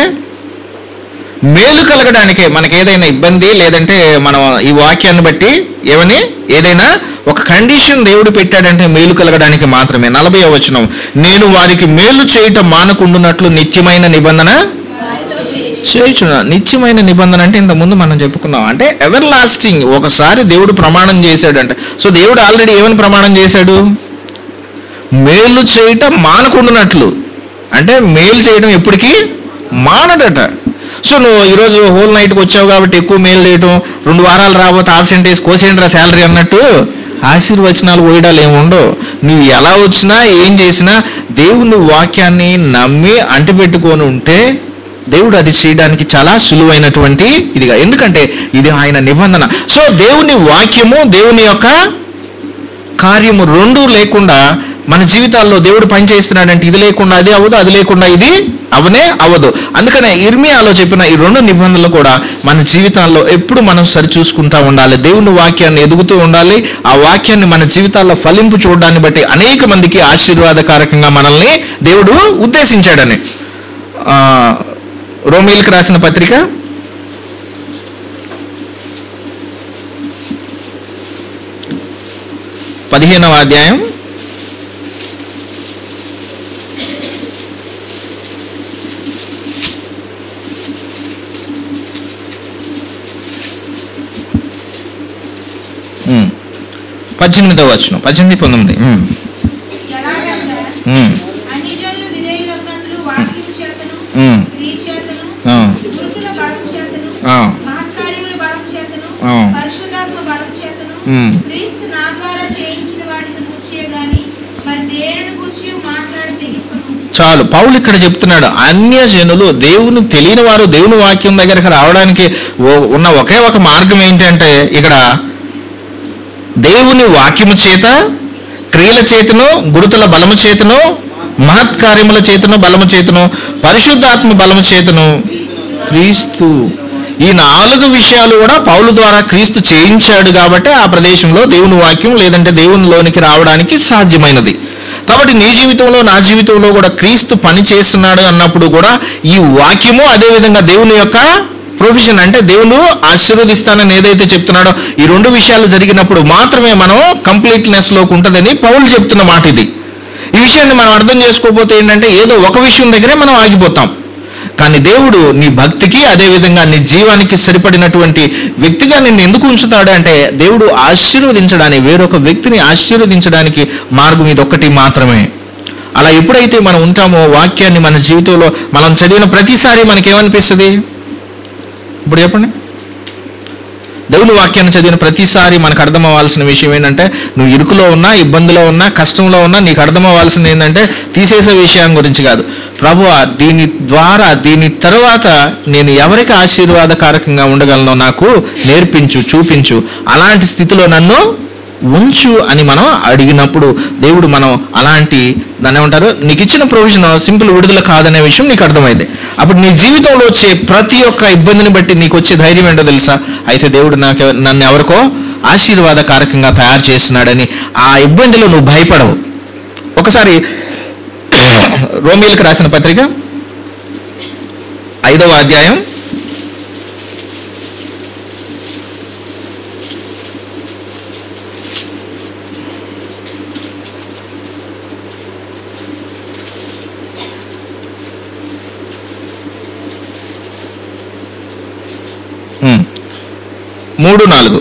మేలు కలగడానికే. మనకి ఏదైనా ఇబ్బంది లేదంటే మనం ఈ వాక్యాన్ని బట్టి ఏమని ఏదైనా ఒక కండిషన్ దేవుడు పెట్టాడంటే మేలు కలగడానికి మాత్రమే. నలభై వచనం నేను వారికి మేలు చేయటం మానకుండునట్లు నిత్యమైన నిబంధన చేయుచున్నా. నిత్యమైన నిబంధన అంటే ఇంతకుముందు మనం చెప్పుకున్నాం అంటే ఎవర్ లాస్టింగ్. ఒకసారి దేవుడు ప్రమాణం చేశాడంట. సో దేవుడు ఆల్రెడీ ఏమని ప్రమాణం చేశాడు, మేలు చేయటం మానకుండునట్లు. అంటే మేలు చేయడం ఎప్పటికీ మానడట. సో నువ్వు ఈరోజు హోల్ నైట్కి వచ్చావు కాబట్టి ఎక్కువ మేలు చేయటం, రెండు వారాలు రాబోతే ఆబ్సెంట్ వేసి కోసేయండి రా శాలరీ అన్నట్టు ఆశీర్వచనాలు పోయడాలు ఏముండవు. నువ్వు ఎలా వచ్చినా ఏం చేసినా దేవుని వాక్యాన్ని నమ్మి అంటిపెట్టుకొని ఉంటే దేవుడు అది చేయడానికి చాలా సులువైనటువంటి ఇదిగా. ఎందుకంటే ఇది ఆయన నిబంధన. సో దేవుని వాక్యము దేవుని యొక్క కార్యము రెండు లేకుండా మన జీవితాల్లో దేవుడు పనిచేస్తున్నాడంటే ఇది లేకుండా అది అవ్వదు, అది లేకుండా ఇది అవనే అవ్వదు. అందుకనే ఇర్మియాలో చెప్పిన ఈ రెండు నిబంధనలు కూడా మన జీవితాల్లో ఎప్పుడు మనం సరి చూసుకుంటా ఉండాలి. దేవుని వాక్యాన్ని ఎదుగుతూ ఉండాలి. ఆ వాక్యాన్ని మన జీవితాల్లో ఫలింపు చూడడాన్ని బట్టి అనేక మందికి ఆశీర్వాదకారకంగా మనల్ని దేవుడు ఉద్దేశించాడని. ఆ రోమీలకు రాసిన పత్రిక పదిహేనవ అధ్యాయం పద్దెనిమిదవ వచనం, పద్దెనిమిది పంతొమ్మిది. ఎలాగనగా ఉమ్, అన్ని జనులు విధేయులగునట్లు వాక్యము చేతను ఉమ్, క్రియ చేతను ఆ, గురుతుల బలం చేతను ఆ, మహత్కార్యముల బలం చేతను ఆ. పరిశుద్ధాత్మ బలం చేతను ఉమ్. క్రీస్తు నా ద్వారా చేయించిన వాటిని గూర్చే గాని మరి దేనిని గూర్చి మాట్లాడి తెగిపోను. చాలు. పౌలు ఇక్కడ చెప్తున్నాడు అన్య జనులు దేవుని తెలియని వారు దేవుని వాక్యం దగ్గరకు రావడానికి ఓ- ఉన్న ఒకే ఒక మార్గం ఏంటంటే ఇక్కడ దేవుని వాక్యము చేత క్రియల చేతను గురుతుల బలము చేతను మహత్కార్యముల చేతను బలము చేతను పరిశుద్ధాత్మ బలము చేతను క్రీస్తు ఈ నాలుగు విషయాలు కూడా పౌలు ద్వారా క్రీస్తు చేయించాడు కాబట్టి ఆ ప్రదేశంలో దేవుని వాక్యం లేదంటే దేవునిలోనికి రావడానికి సాధ్యమైనది. కాబట్టి నీ జీవితంలో నా జీవితంలో కూడా క్రీస్తు పని చేస్తున్నాడు అన్నప్పుడు కూడా ఈ వాక్యము అదేవిధంగా దేవుని యొక్క ప్రొవిజన్ అంటే దేవుడు ఆశీర్వదిస్తానని ఏదైతే చెప్తున్నాడో ఈ రెండు విషయాలు జరిగినప్పుడు మాత్రమే మనం కంప్లీట్నెస్ లోకి ఉంటుందని పౌలు చెప్తున్న మాట ఇది. ఈ విషయాన్ని మనం అర్థం చేసుకోకపోతే ఏంటంటే ఏదో ఒక విషయం దగ్గరే మనం ఆగిపోతాం. కానీ దేవుడు నీ భక్తికి అదేవిధంగా నీ జీవానికి సరిపడినటువంటి వ్యక్తిగా నిన్ను ఎందుకు ఉంచుతాడు అంటే దేవుడు ఆశీర్వదించడానికి, వేరొక వ్యక్తిని ఆశీర్వదించడానికి మార్గం ఇది ఒక్కటి మాత్రమే. అలా ఎప్పుడైతే మనం ఉంటామో వాక్యాన్ని మన జీవితంలో మనం చదివిన ప్రతిసారి మనకేమనిపిస్తుంది? ఇప్పుడు చెప్పండి. దేవుని వాక్యాన్ని చదివిన ప్రతిసారి మనకు అర్థం అవ్వాల్సిన విషయం ఏంటంటే నువ్వు ఇరుకులో ఉన్నా, ఇబ్బందిలో ఉన్నా, కష్టంలో ఉన్నా నీకు అర్థం అవ్వాల్సింది ఏంటంటే తీసేసే విషయం గురించి కాదు. ప్రభువా దీని ద్వారా దీని తర్వాత నేను ఎవరికి ఆశీర్వాదకారకంగా ఉండగలనో నాకు నేర్పించు, చూపించు, అలాంటి స్థితిలో నన్ను ఉంచు అని మనం అడిగినప్పుడు దేవుడు మనం అలాంటి దాన్ని ఏమంటారు నీకు ఇచ్చిన ప్రొవిజన్ సింపుల్ విడుదల కాదనే విషయం నీకు అర్థమైంది. అప్పుడు నీ జీవితంలో వచ్చే ప్రతి ఒక్క ఇబ్బందిని బట్టి నీకు వచ్చే ధైర్యం ఏంటో తెలుసా? అయితే దేవుడు నాకు నన్ను ఎవరికో ఆశీర్వాదకారకంగా తయారు చేస్తున్నాడని ఆ ఇబ్బందిలో నువ్వు భయపడవు. ఒకసారి రోమీయులకు రాసిన పత్రిక ఐదవ అధ్యాయం మూడు నాలుగు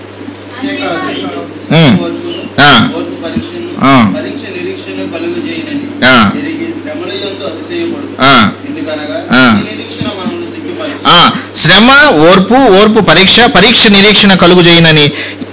శ్రమ ఓర్పు, ఓర్పు పరీక్ష, పరీక్ష నిరీక్షణ కలుగు చేయనని.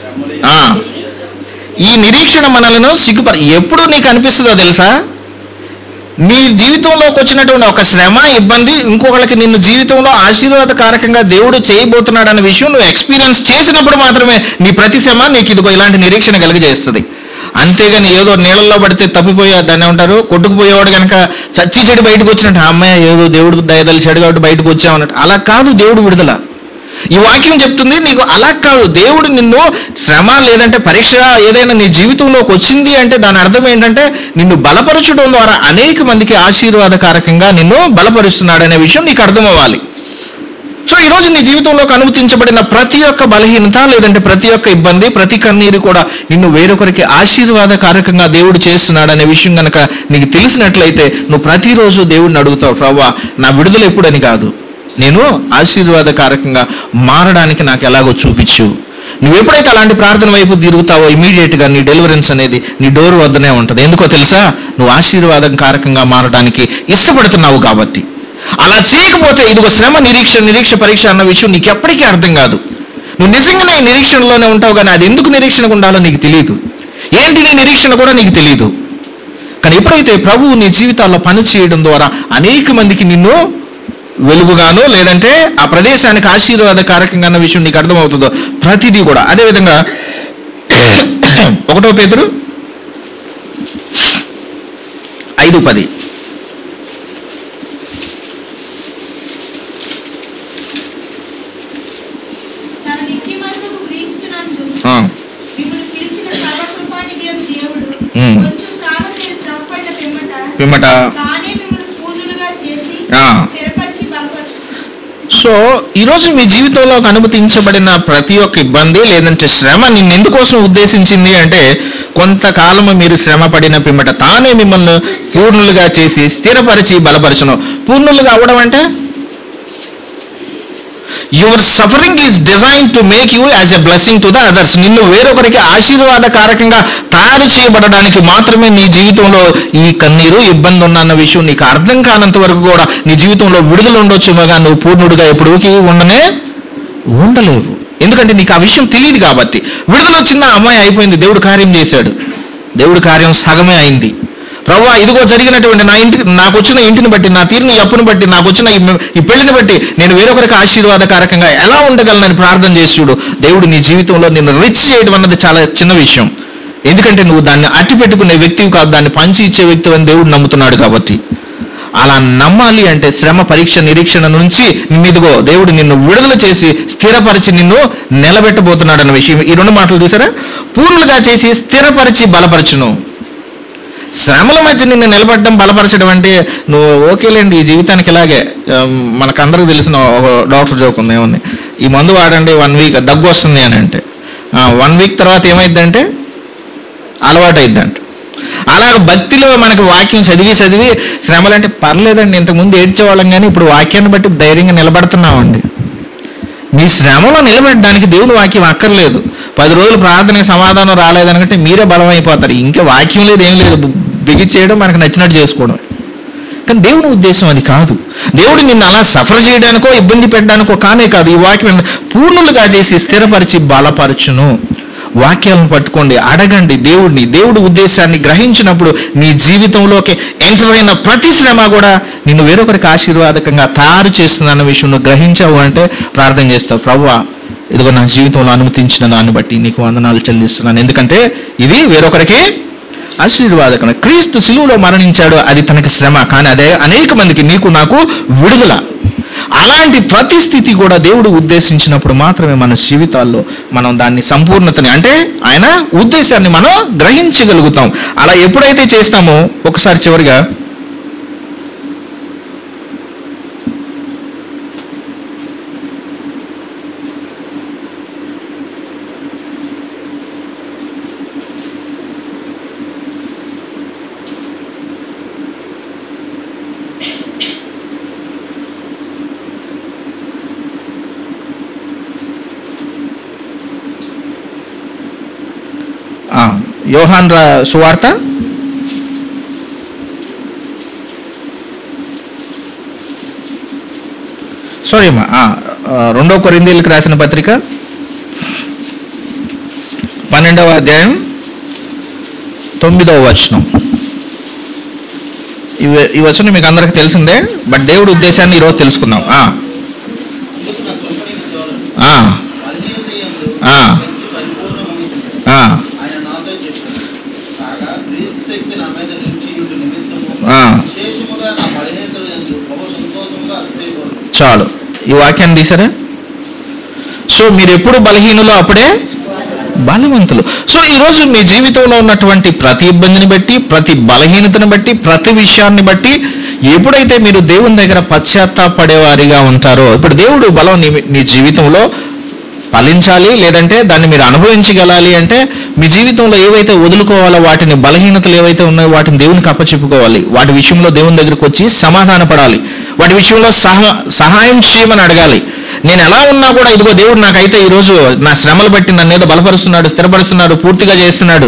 ఈ నిరీక్షణ మనలను సిగ్గుపరి ఎప్పుడు నీకు అనిపిస్తుందో తెలుసా? నీ జీవితంలోకి వచ్చినటువంటి ఒక శ్రమ, ఇబ్బంది ఇంకొకరికి నిన్ను జీవితంలో ఆశీర్వాదకారకంగా దేవుడు చేయబోతున్నాడు అనే విషయం నువ్వు ఎక్స్పీరియన్స్ చేసినప్పుడు మాత్రమే నీ ప్రతి శ్రమ నీకు ఇదిగో ఇలాంటి నిరీక్షణ కలిగజేస్తుంది. అంతేగాని ఏదో నీళ్ళల్లో పడితే తప్పిపోయే దాన్ని ఏమంటారు కొట్టుకుపోయేవాడు కనుక చచ్చి చెడు బయటకు వచ్చినట్టు అమ్మాయి ఏదో దేవుడు దయదలిచాడు కాబట్టి బయటకు వచ్చామన్నట్టు అలా కాదు దేవుడు విడుదల. ఈ వాక్యం చెప్తుంది నీకు అలా కాదు. దేవుడు నిన్ను శ్రమ లేదంటే పరీక్ష ఏదైనా నీ జీవితంలోకి వచ్చింది అంటే దాని అర్థం ఏంటంటే నిన్ను బలపరచడం ద్వారా అనేక మందికి ఆశీర్వాదకారకంగా నిన్ను బలపరుస్తున్నాడు అనే విషయం నీకు అర్థం అవ్వాలి. సో ఈరోజు నీ జీవితంలోకి అనుమతించబడిన ప్రతి ఒక్క బలహీనత లేదంటే ప్రతి ఒక్క ఇబ్బంది, ప్రతి కన్నీరు కూడా నిన్ను వేరొకరికి ఆశీర్వాదకారకంగా దేవుడు చేస్తున్నాడు అనే విషయం కనుక నీకు తెలిసినట్లయితే నువ్వు ప్రతిరోజు దేవుడిని అడుగుతావు, ప్రభువా నా విడుదల ఎప్పుడని కాదు, నేను ఆశీర్వాదకారకంగా మారడానికి నాకు ఎలాగో చూపించు. నువ్వు ఎప్పుడైతే అలాంటి ప్రార్థన వైపు తిరుగుతావో ఇమీడియట్ గా నీ డెలివరెన్స్ అనేది నీ డోర్ వద్దనే ఉంటుంది. ఎందుకో తెలుసా? నువ్వు ఆశీర్వాదం కారకంగా మారడానికి ఇష్టపడుతున్నావు కాబట్టి. అలా చేయకపోతే ఇదిగో శ్రమ, నిరీక్ష, నిరీక్ష పరీక్ష అన్న విషయం నీకు ఎప్పటికీ అర్థం కాదు. నువ్వు నిజంగానే నిరీక్షణలోనే ఉంటావు కానీ అది ఎందుకు నిరీక్షణకు ఉండాలో నీకు తెలియదు. ఏంటి నీ నిరీక్షణ కూడా నీకు తెలియదు. కానీ ఎప్పుడైతే ప్రభువు నీ జీవితాల్లో పని చేయడం ద్వారా అనేక మందికి నిన్ను వెలుగుగాను లేదంటే ఆ ప్రదేశానికి ఆశీర్వాదకారకంగా అన్న విషయం నీకు అర్థమవుతుందో ప్రతిదీ కూడా. అదేవిధంగా ఒకటో పేతురు ఐదు పది పిమ్మట సో ఈరోజు మీ జీవితంలో అనుమతించబడిన ప్రతి ఒక్క ఇబ్బంది లేదంటే శ్రమ నిన్నెందుకోసం ఉద్దేశించింది అంటే కొంతకాలము మీరు శ్రమ పడిన పిమ్మట తానే మిమ్మల్ని పూర్ణులుగా చేసి స్థిరపరిచి బలపరచును. పూర్ణులుగా అవడం అంటే your suffering is design to make you as a blessing to the others. నిన్ను వేరొకరికి ఆశీర్వాదకారకంగా తయారు చేయబడడానికి మాత్రమే నీ జీవితంలో ఈ కన్నీరు, ఇబ్బంది ఉన్న విషయం నీకు అర్థం కానంత వరకు కూడా నీ జీవితంలో విడుదల ఉండొచ్చుగా నువ్వు పూర్ణుడిగా ఎప్పుడూకి ఉండనే ఉండలేవు. ఎందుకంటే నీకు ఆ విషయం తెలియదు కాబట్టి. విడుదల వచ్చిన అమ్మాయి అయిపోయింది, దేవుడు కార్యం చేశాడు, దేవుడి కార్యం సగమే అయింది. ప్రభువా ఇదిగో జరిగినటువంటి నా ఇంటికి నాకు వచ్చిన ఇంటిని బట్టి, నా తీరుని అప్పుని బట్టి, నాకు వచ్చిన ఈ పెళ్లిని బట్టి నేను వేరొకరికి ఆశీర్వాదకారకంగా ఎలా ఉండగలనని ప్రార్థన చేసి చూడు. దేవుడు నీ జీవితంలో నిన్ను రిచ్ చేయడం అన్నది చాలా చిన్న విషయం. ఎందుకంటే నువ్వు దాన్ని అట్టి పెట్టుకునే వ్యక్తివి కాదు, దాన్ని పంచి ఇచ్చే వ్యక్తి అని దేవుడు నమ్ముతున్నాడు కాబట్టి. అలా నమ్మాలి అంటే శ్రమ, పరీక్ష, నిరీక్షణ నుంచి నిన్నిదిగో దేవుడు నిన్ను విడుదల చేసి స్థిరపరిచి నిన్ను నిలబెట్టబోతున్నాడు అన్న విషయం. ఈ రెండు మాటలు చూసారా? పూర్ణులుగా చేసి స్థిరపరిచి బలపరచును. శ్రమల మధ్య నిన్ను నిలబడడం, బలపరచడం అంటే నువ్వు ఓకేలేండి ఈ జీవితానికి ఇలాగే. మనకందరికి తెలిసిన ఒక డాక్టర్ జోక్ ఉంది, ఏముంది, ఈ మందు వాడండి వన్ వీక్ దగ్గు వస్తుంది అని అంటే వన్ వీక్ తర్వాత ఏమైందంటే అలవాటు అయిద్దంట. అలాగ భక్తిలో మనకు వాక్యం చదివి చదివి శ్రమలు అంటే పర్లేదండి, ఇంతకుముందు ఏడ్చేవాళ్ళం కానీ ఇప్పుడు వాక్యాన్ని బట్టి ధైర్యంగా నిలబడుతున్నామండి. మీ శ్రమలో నిలబెట్టడానికి దేవుని వాక్యం అక్కర్లేదు. పది రోజులు ప్రార్థనకి సమాధానం రాలేదనుకంటే మీరే బలం అయిపోతారు. ఇంకా వాక్యం లేదు, ఏం లేదు, బిగించేయడం, మనకు నచ్చినట్టు చేసుకోవడం. కానీ దేవుని ఉద్దేశం అది కాదు. దేవుడు నిన్ను అలా సఫర్ చేయడానికో ఇబ్బంది పెట్టడానికో కానే కాదు. ఈ వాక్యం పూర్ణులుగా చేసి స్థిరపరిచి బలపరచును. వాక్యాలను పట్టుకోండి, అడగండి దేవుడిని. దేవుడి ఉద్దేశాన్ని గ్రహించినప్పుడు నీ జీవితంలోకి ఎంటర్ అయిన ప్రతి శ్రమ కూడా నిన్ను వేరొకరికి ఆశీర్వాదకంగా తయారు చేస్తుందన్న విషయం నువ్వు గ్రహించావు అంటే ప్రార్థన చేస్తావు, ప్రభువా ఇదిగో నా జీవితంలో అనుమతించిన దాన్ని బట్టి నీకు వందనాలు చెల్లిస్తున్నాను, ఎందుకంటే ఇది వేరొకరికి ఆశీర్వాదకం. క్రీస్తు శిలువలో మరణించాడు, అది తనకి శ్రమ, కానీ అదే అనేక మందికి నీకు నాకు విడుదల. అలాంటి ప్రతి స్థితి కూడా దేవుడు ఉద్దేశించినప్పుడు మాత్రమే మన జీవితాల్లో మనం దాన్ని సంపూర్ణతని అంటే ఆయన ఉద్దేశాన్ని మనం గ్రహించగలుగుతాం. అలా ఎప్పుడైతే చేస్తామో ఒకసారి చివరిగా యోహాన్ సువార్త సారీ అమ్మా రెండో కొరింథీయులకు రాసిన పత్రిక పన్నెండవ అధ్యాయం తొమ్మిదవ వచనం. ఈ వచనం మీకు అందరికి తెలిసిందే, బట్ దేవుడి ఉద్దేశాన్ని ఈరోజు తెలుసుకుందాం. చాలు, ఈ వాక్యాన్ని తీసారా? సో మీరు ఎప్పుడు బలహీనులో అప్పుడే బలవంతులు. సో ఈరోజు మీ జీవితంలో ఉన్నటువంటి ప్రతి ఇబ్బందిని బట్టి, ప్రతి బలహీనతను బట్టి, ప్రతి విషయాన్ని బట్టి ఎప్పుడైతే మీరు దేవుని దగ్గర పశ్చాత్తాపడేవారిగా ఉంటారో, ఇప్పుడు దేవుడు బలం నీ నీ జీవితంలో ఫలించాలి, లేదంటే దాన్ని మీరు అనుభవించగలాలి అంటే మీ జీవితంలో ఏవైతే వదులుకోవాలో వాటిని, బలహీనతలు ఏవైతే ఉన్నాయో వాటిని దేవునికి అప్పచెప్పుకోవాలి. వాటి విషయంలో దేవుని దగ్గరికి వచ్చి సమాధాన పడాలి. వాటి విషయంలో సహా సహాయం చేయమని అడగాలి. నేను ఎలా ఉన్నా కూడా ఇదిగో దేవుడు నాకైతే ఈరోజు నా శ్రమలు బట్టి నన్ను ఏదో బలపరుస్తున్నాడు, స్థిరపరుస్తున్నాడు, పూర్తిగా చేస్తున్నాడు.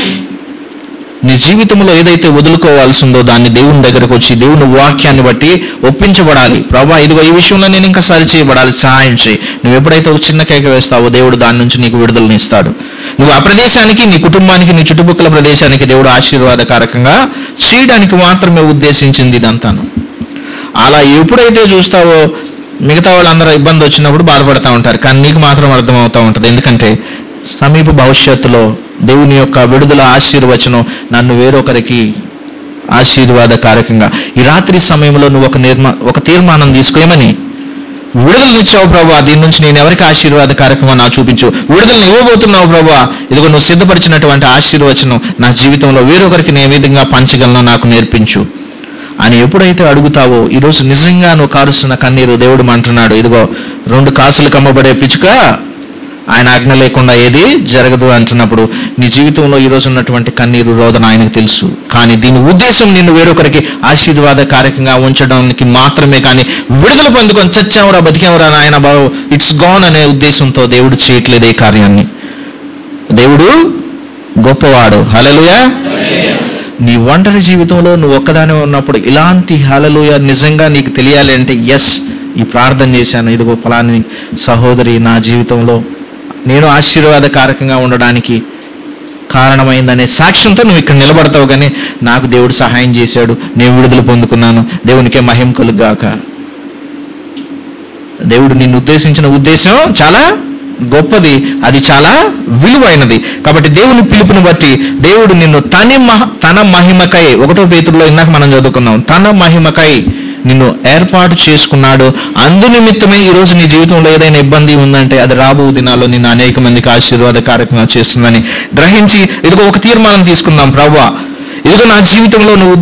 నీ జీవితంలో ఏదైతే వదులుకోవాల్సి ఉందో దాన్ని దేవుని దగ్గరకు వచ్చి దేవుని వాక్యాన్ని బట్టి ఒప్పించబడాలి. ప్రభా ఇదిగో ఈ విషయంలో నేను ఇంకా సరి చేయబడాలి, సహాయం చేయి. నువ్వు ఎప్పుడైతే ఒక చిన్న కేక వేస్తావో దేవుడు దాని నుంచి నీకు విడుదలని ఇస్తాడు. నువ్వు ఆ ప్రదేశానికి, నీ కుటుంబానికి, నీ చుట్టుపక్కల ప్రదేశానికి దేవుడు ఆశీర్వాదకారకంగా చేయడానికి మాత్రమే ఉద్దేశించింది ఇదంతాను. అలా ఎప్పుడైతే చూస్తావో మిగతా వాళ్ళందరూ ఇబ్బంది వచ్చినప్పుడు బాధపడతా ఉంటారు, కానీ నీకు మాత్రం అర్థమవుతూ ఉంటుంది. ఎందుకంటే సమీప భవిష్యత్తులో దేవుని యొక్క విడుదల ఆశీర్వచనం నన్ను వేరొకరికి ఆశీర్వాదకారకంగా. ఈ రాత్రి సమయంలో నువ్వు ఒక నిర్మా ఒక తీర్మానం తీసుకోమని, విడుదలనిచ్చావు ప్రభా, దీని నుంచి నేను ఎవరికి ఆశీర్వాదకారకంగా నా చూపించు. విడుదలను ఇవ్వబోతున్నావు ప్రభా, ఇదిగో నువ్వు సిద్ధపరిచినటువంటి ఆశీర్వచనం నా జీవితంలో వేరొకరికి నేను ఏ విధంగా పంచగలనో నాకు నేర్పించు అని ఎప్పుడైతే అడుగుతావో, ఈరోజు నిజంగా నువ్వు కారుస్తున్న కన్నీరు దేవుడు అంటున్నాడు, ఇదిగో రెండు కాసులు కమ్మబడే పిచ్చుక ఆయన ఆజ్ఞ లేకుండా ఏది జరగదు అంటున్నప్పుడు నీ జీవితంలో ఈరోజు ఉన్నటువంటి కన్నీరు, రోదన ఆయనకు తెలుసు. కానీ దీని ఉద్దేశం నిన్ను వేరొకరికి ఆశీర్వాదకారకంగా ఉంచడానికి మాత్రమే, కానీ విడుదల పొందుకొని చచ్చావురా బతికేవరా నాయన బాబు ఇట్స్ గాన్ అనే ఉద్దేశంతో దేవుడు చేయట్లేదు ఈ కార్యాన్ని. దేవుడు గొప్పవాడు. హల్లెలూయా. నీ ఒంటరి జీవితంలో నువ్వు ఒక్కదానే ఉన్నప్పుడు ఇలాంటి హల్లెలూయా నిజంగా నీకు తెలియాలి అంటే, ఎస్ ఈ ప్రార్థన చేశాను, ఇదిగో ఫలాని సహోదరి నా జీవితంలో నేను ఆశీర్వాదకారకంగా ఉండడానికి కారణమైందనే సాక్ష్యంతో నువ్వు ఇక్కడ నిలబడతావు. కానీ నాకు దేవుడు సహాయం చేశాడు, నేను విడుదల పొందుకున్నాను, దేవునికే మహిమ కలుగుగాక. దేవుడు నిన్ను ఉద్దేశించిన ఉద్దేశం చాలా గొప్పది, అది చాలా విలువైనది. కాబట్టి దేవుని పిలుపుని బట్టి దేవుడు నిన్ను తన మహ తన మహిమకై, ఒకటో పేతురులో ఇందాక మనం చదువుకున్నాం, తన మహిమకై నిన్ను ఏర్పాటు చేసుకున్నాడు. అందు నిమిత్తమే ఈ రోజు నీ జీవితంలో ఏదైనా ఇబ్బంది ఉందంటే అది రాబో దినాల్లో నిన్ను అనేక మందికి ఆశీర్వాదకారకంగా చేస్తుందని గ్రహించి ఇదిగో ఒక తీర్మానం తీసుకుందాం. ప్రభువా, ఇదిగో నా జీవితంలో నువ్వు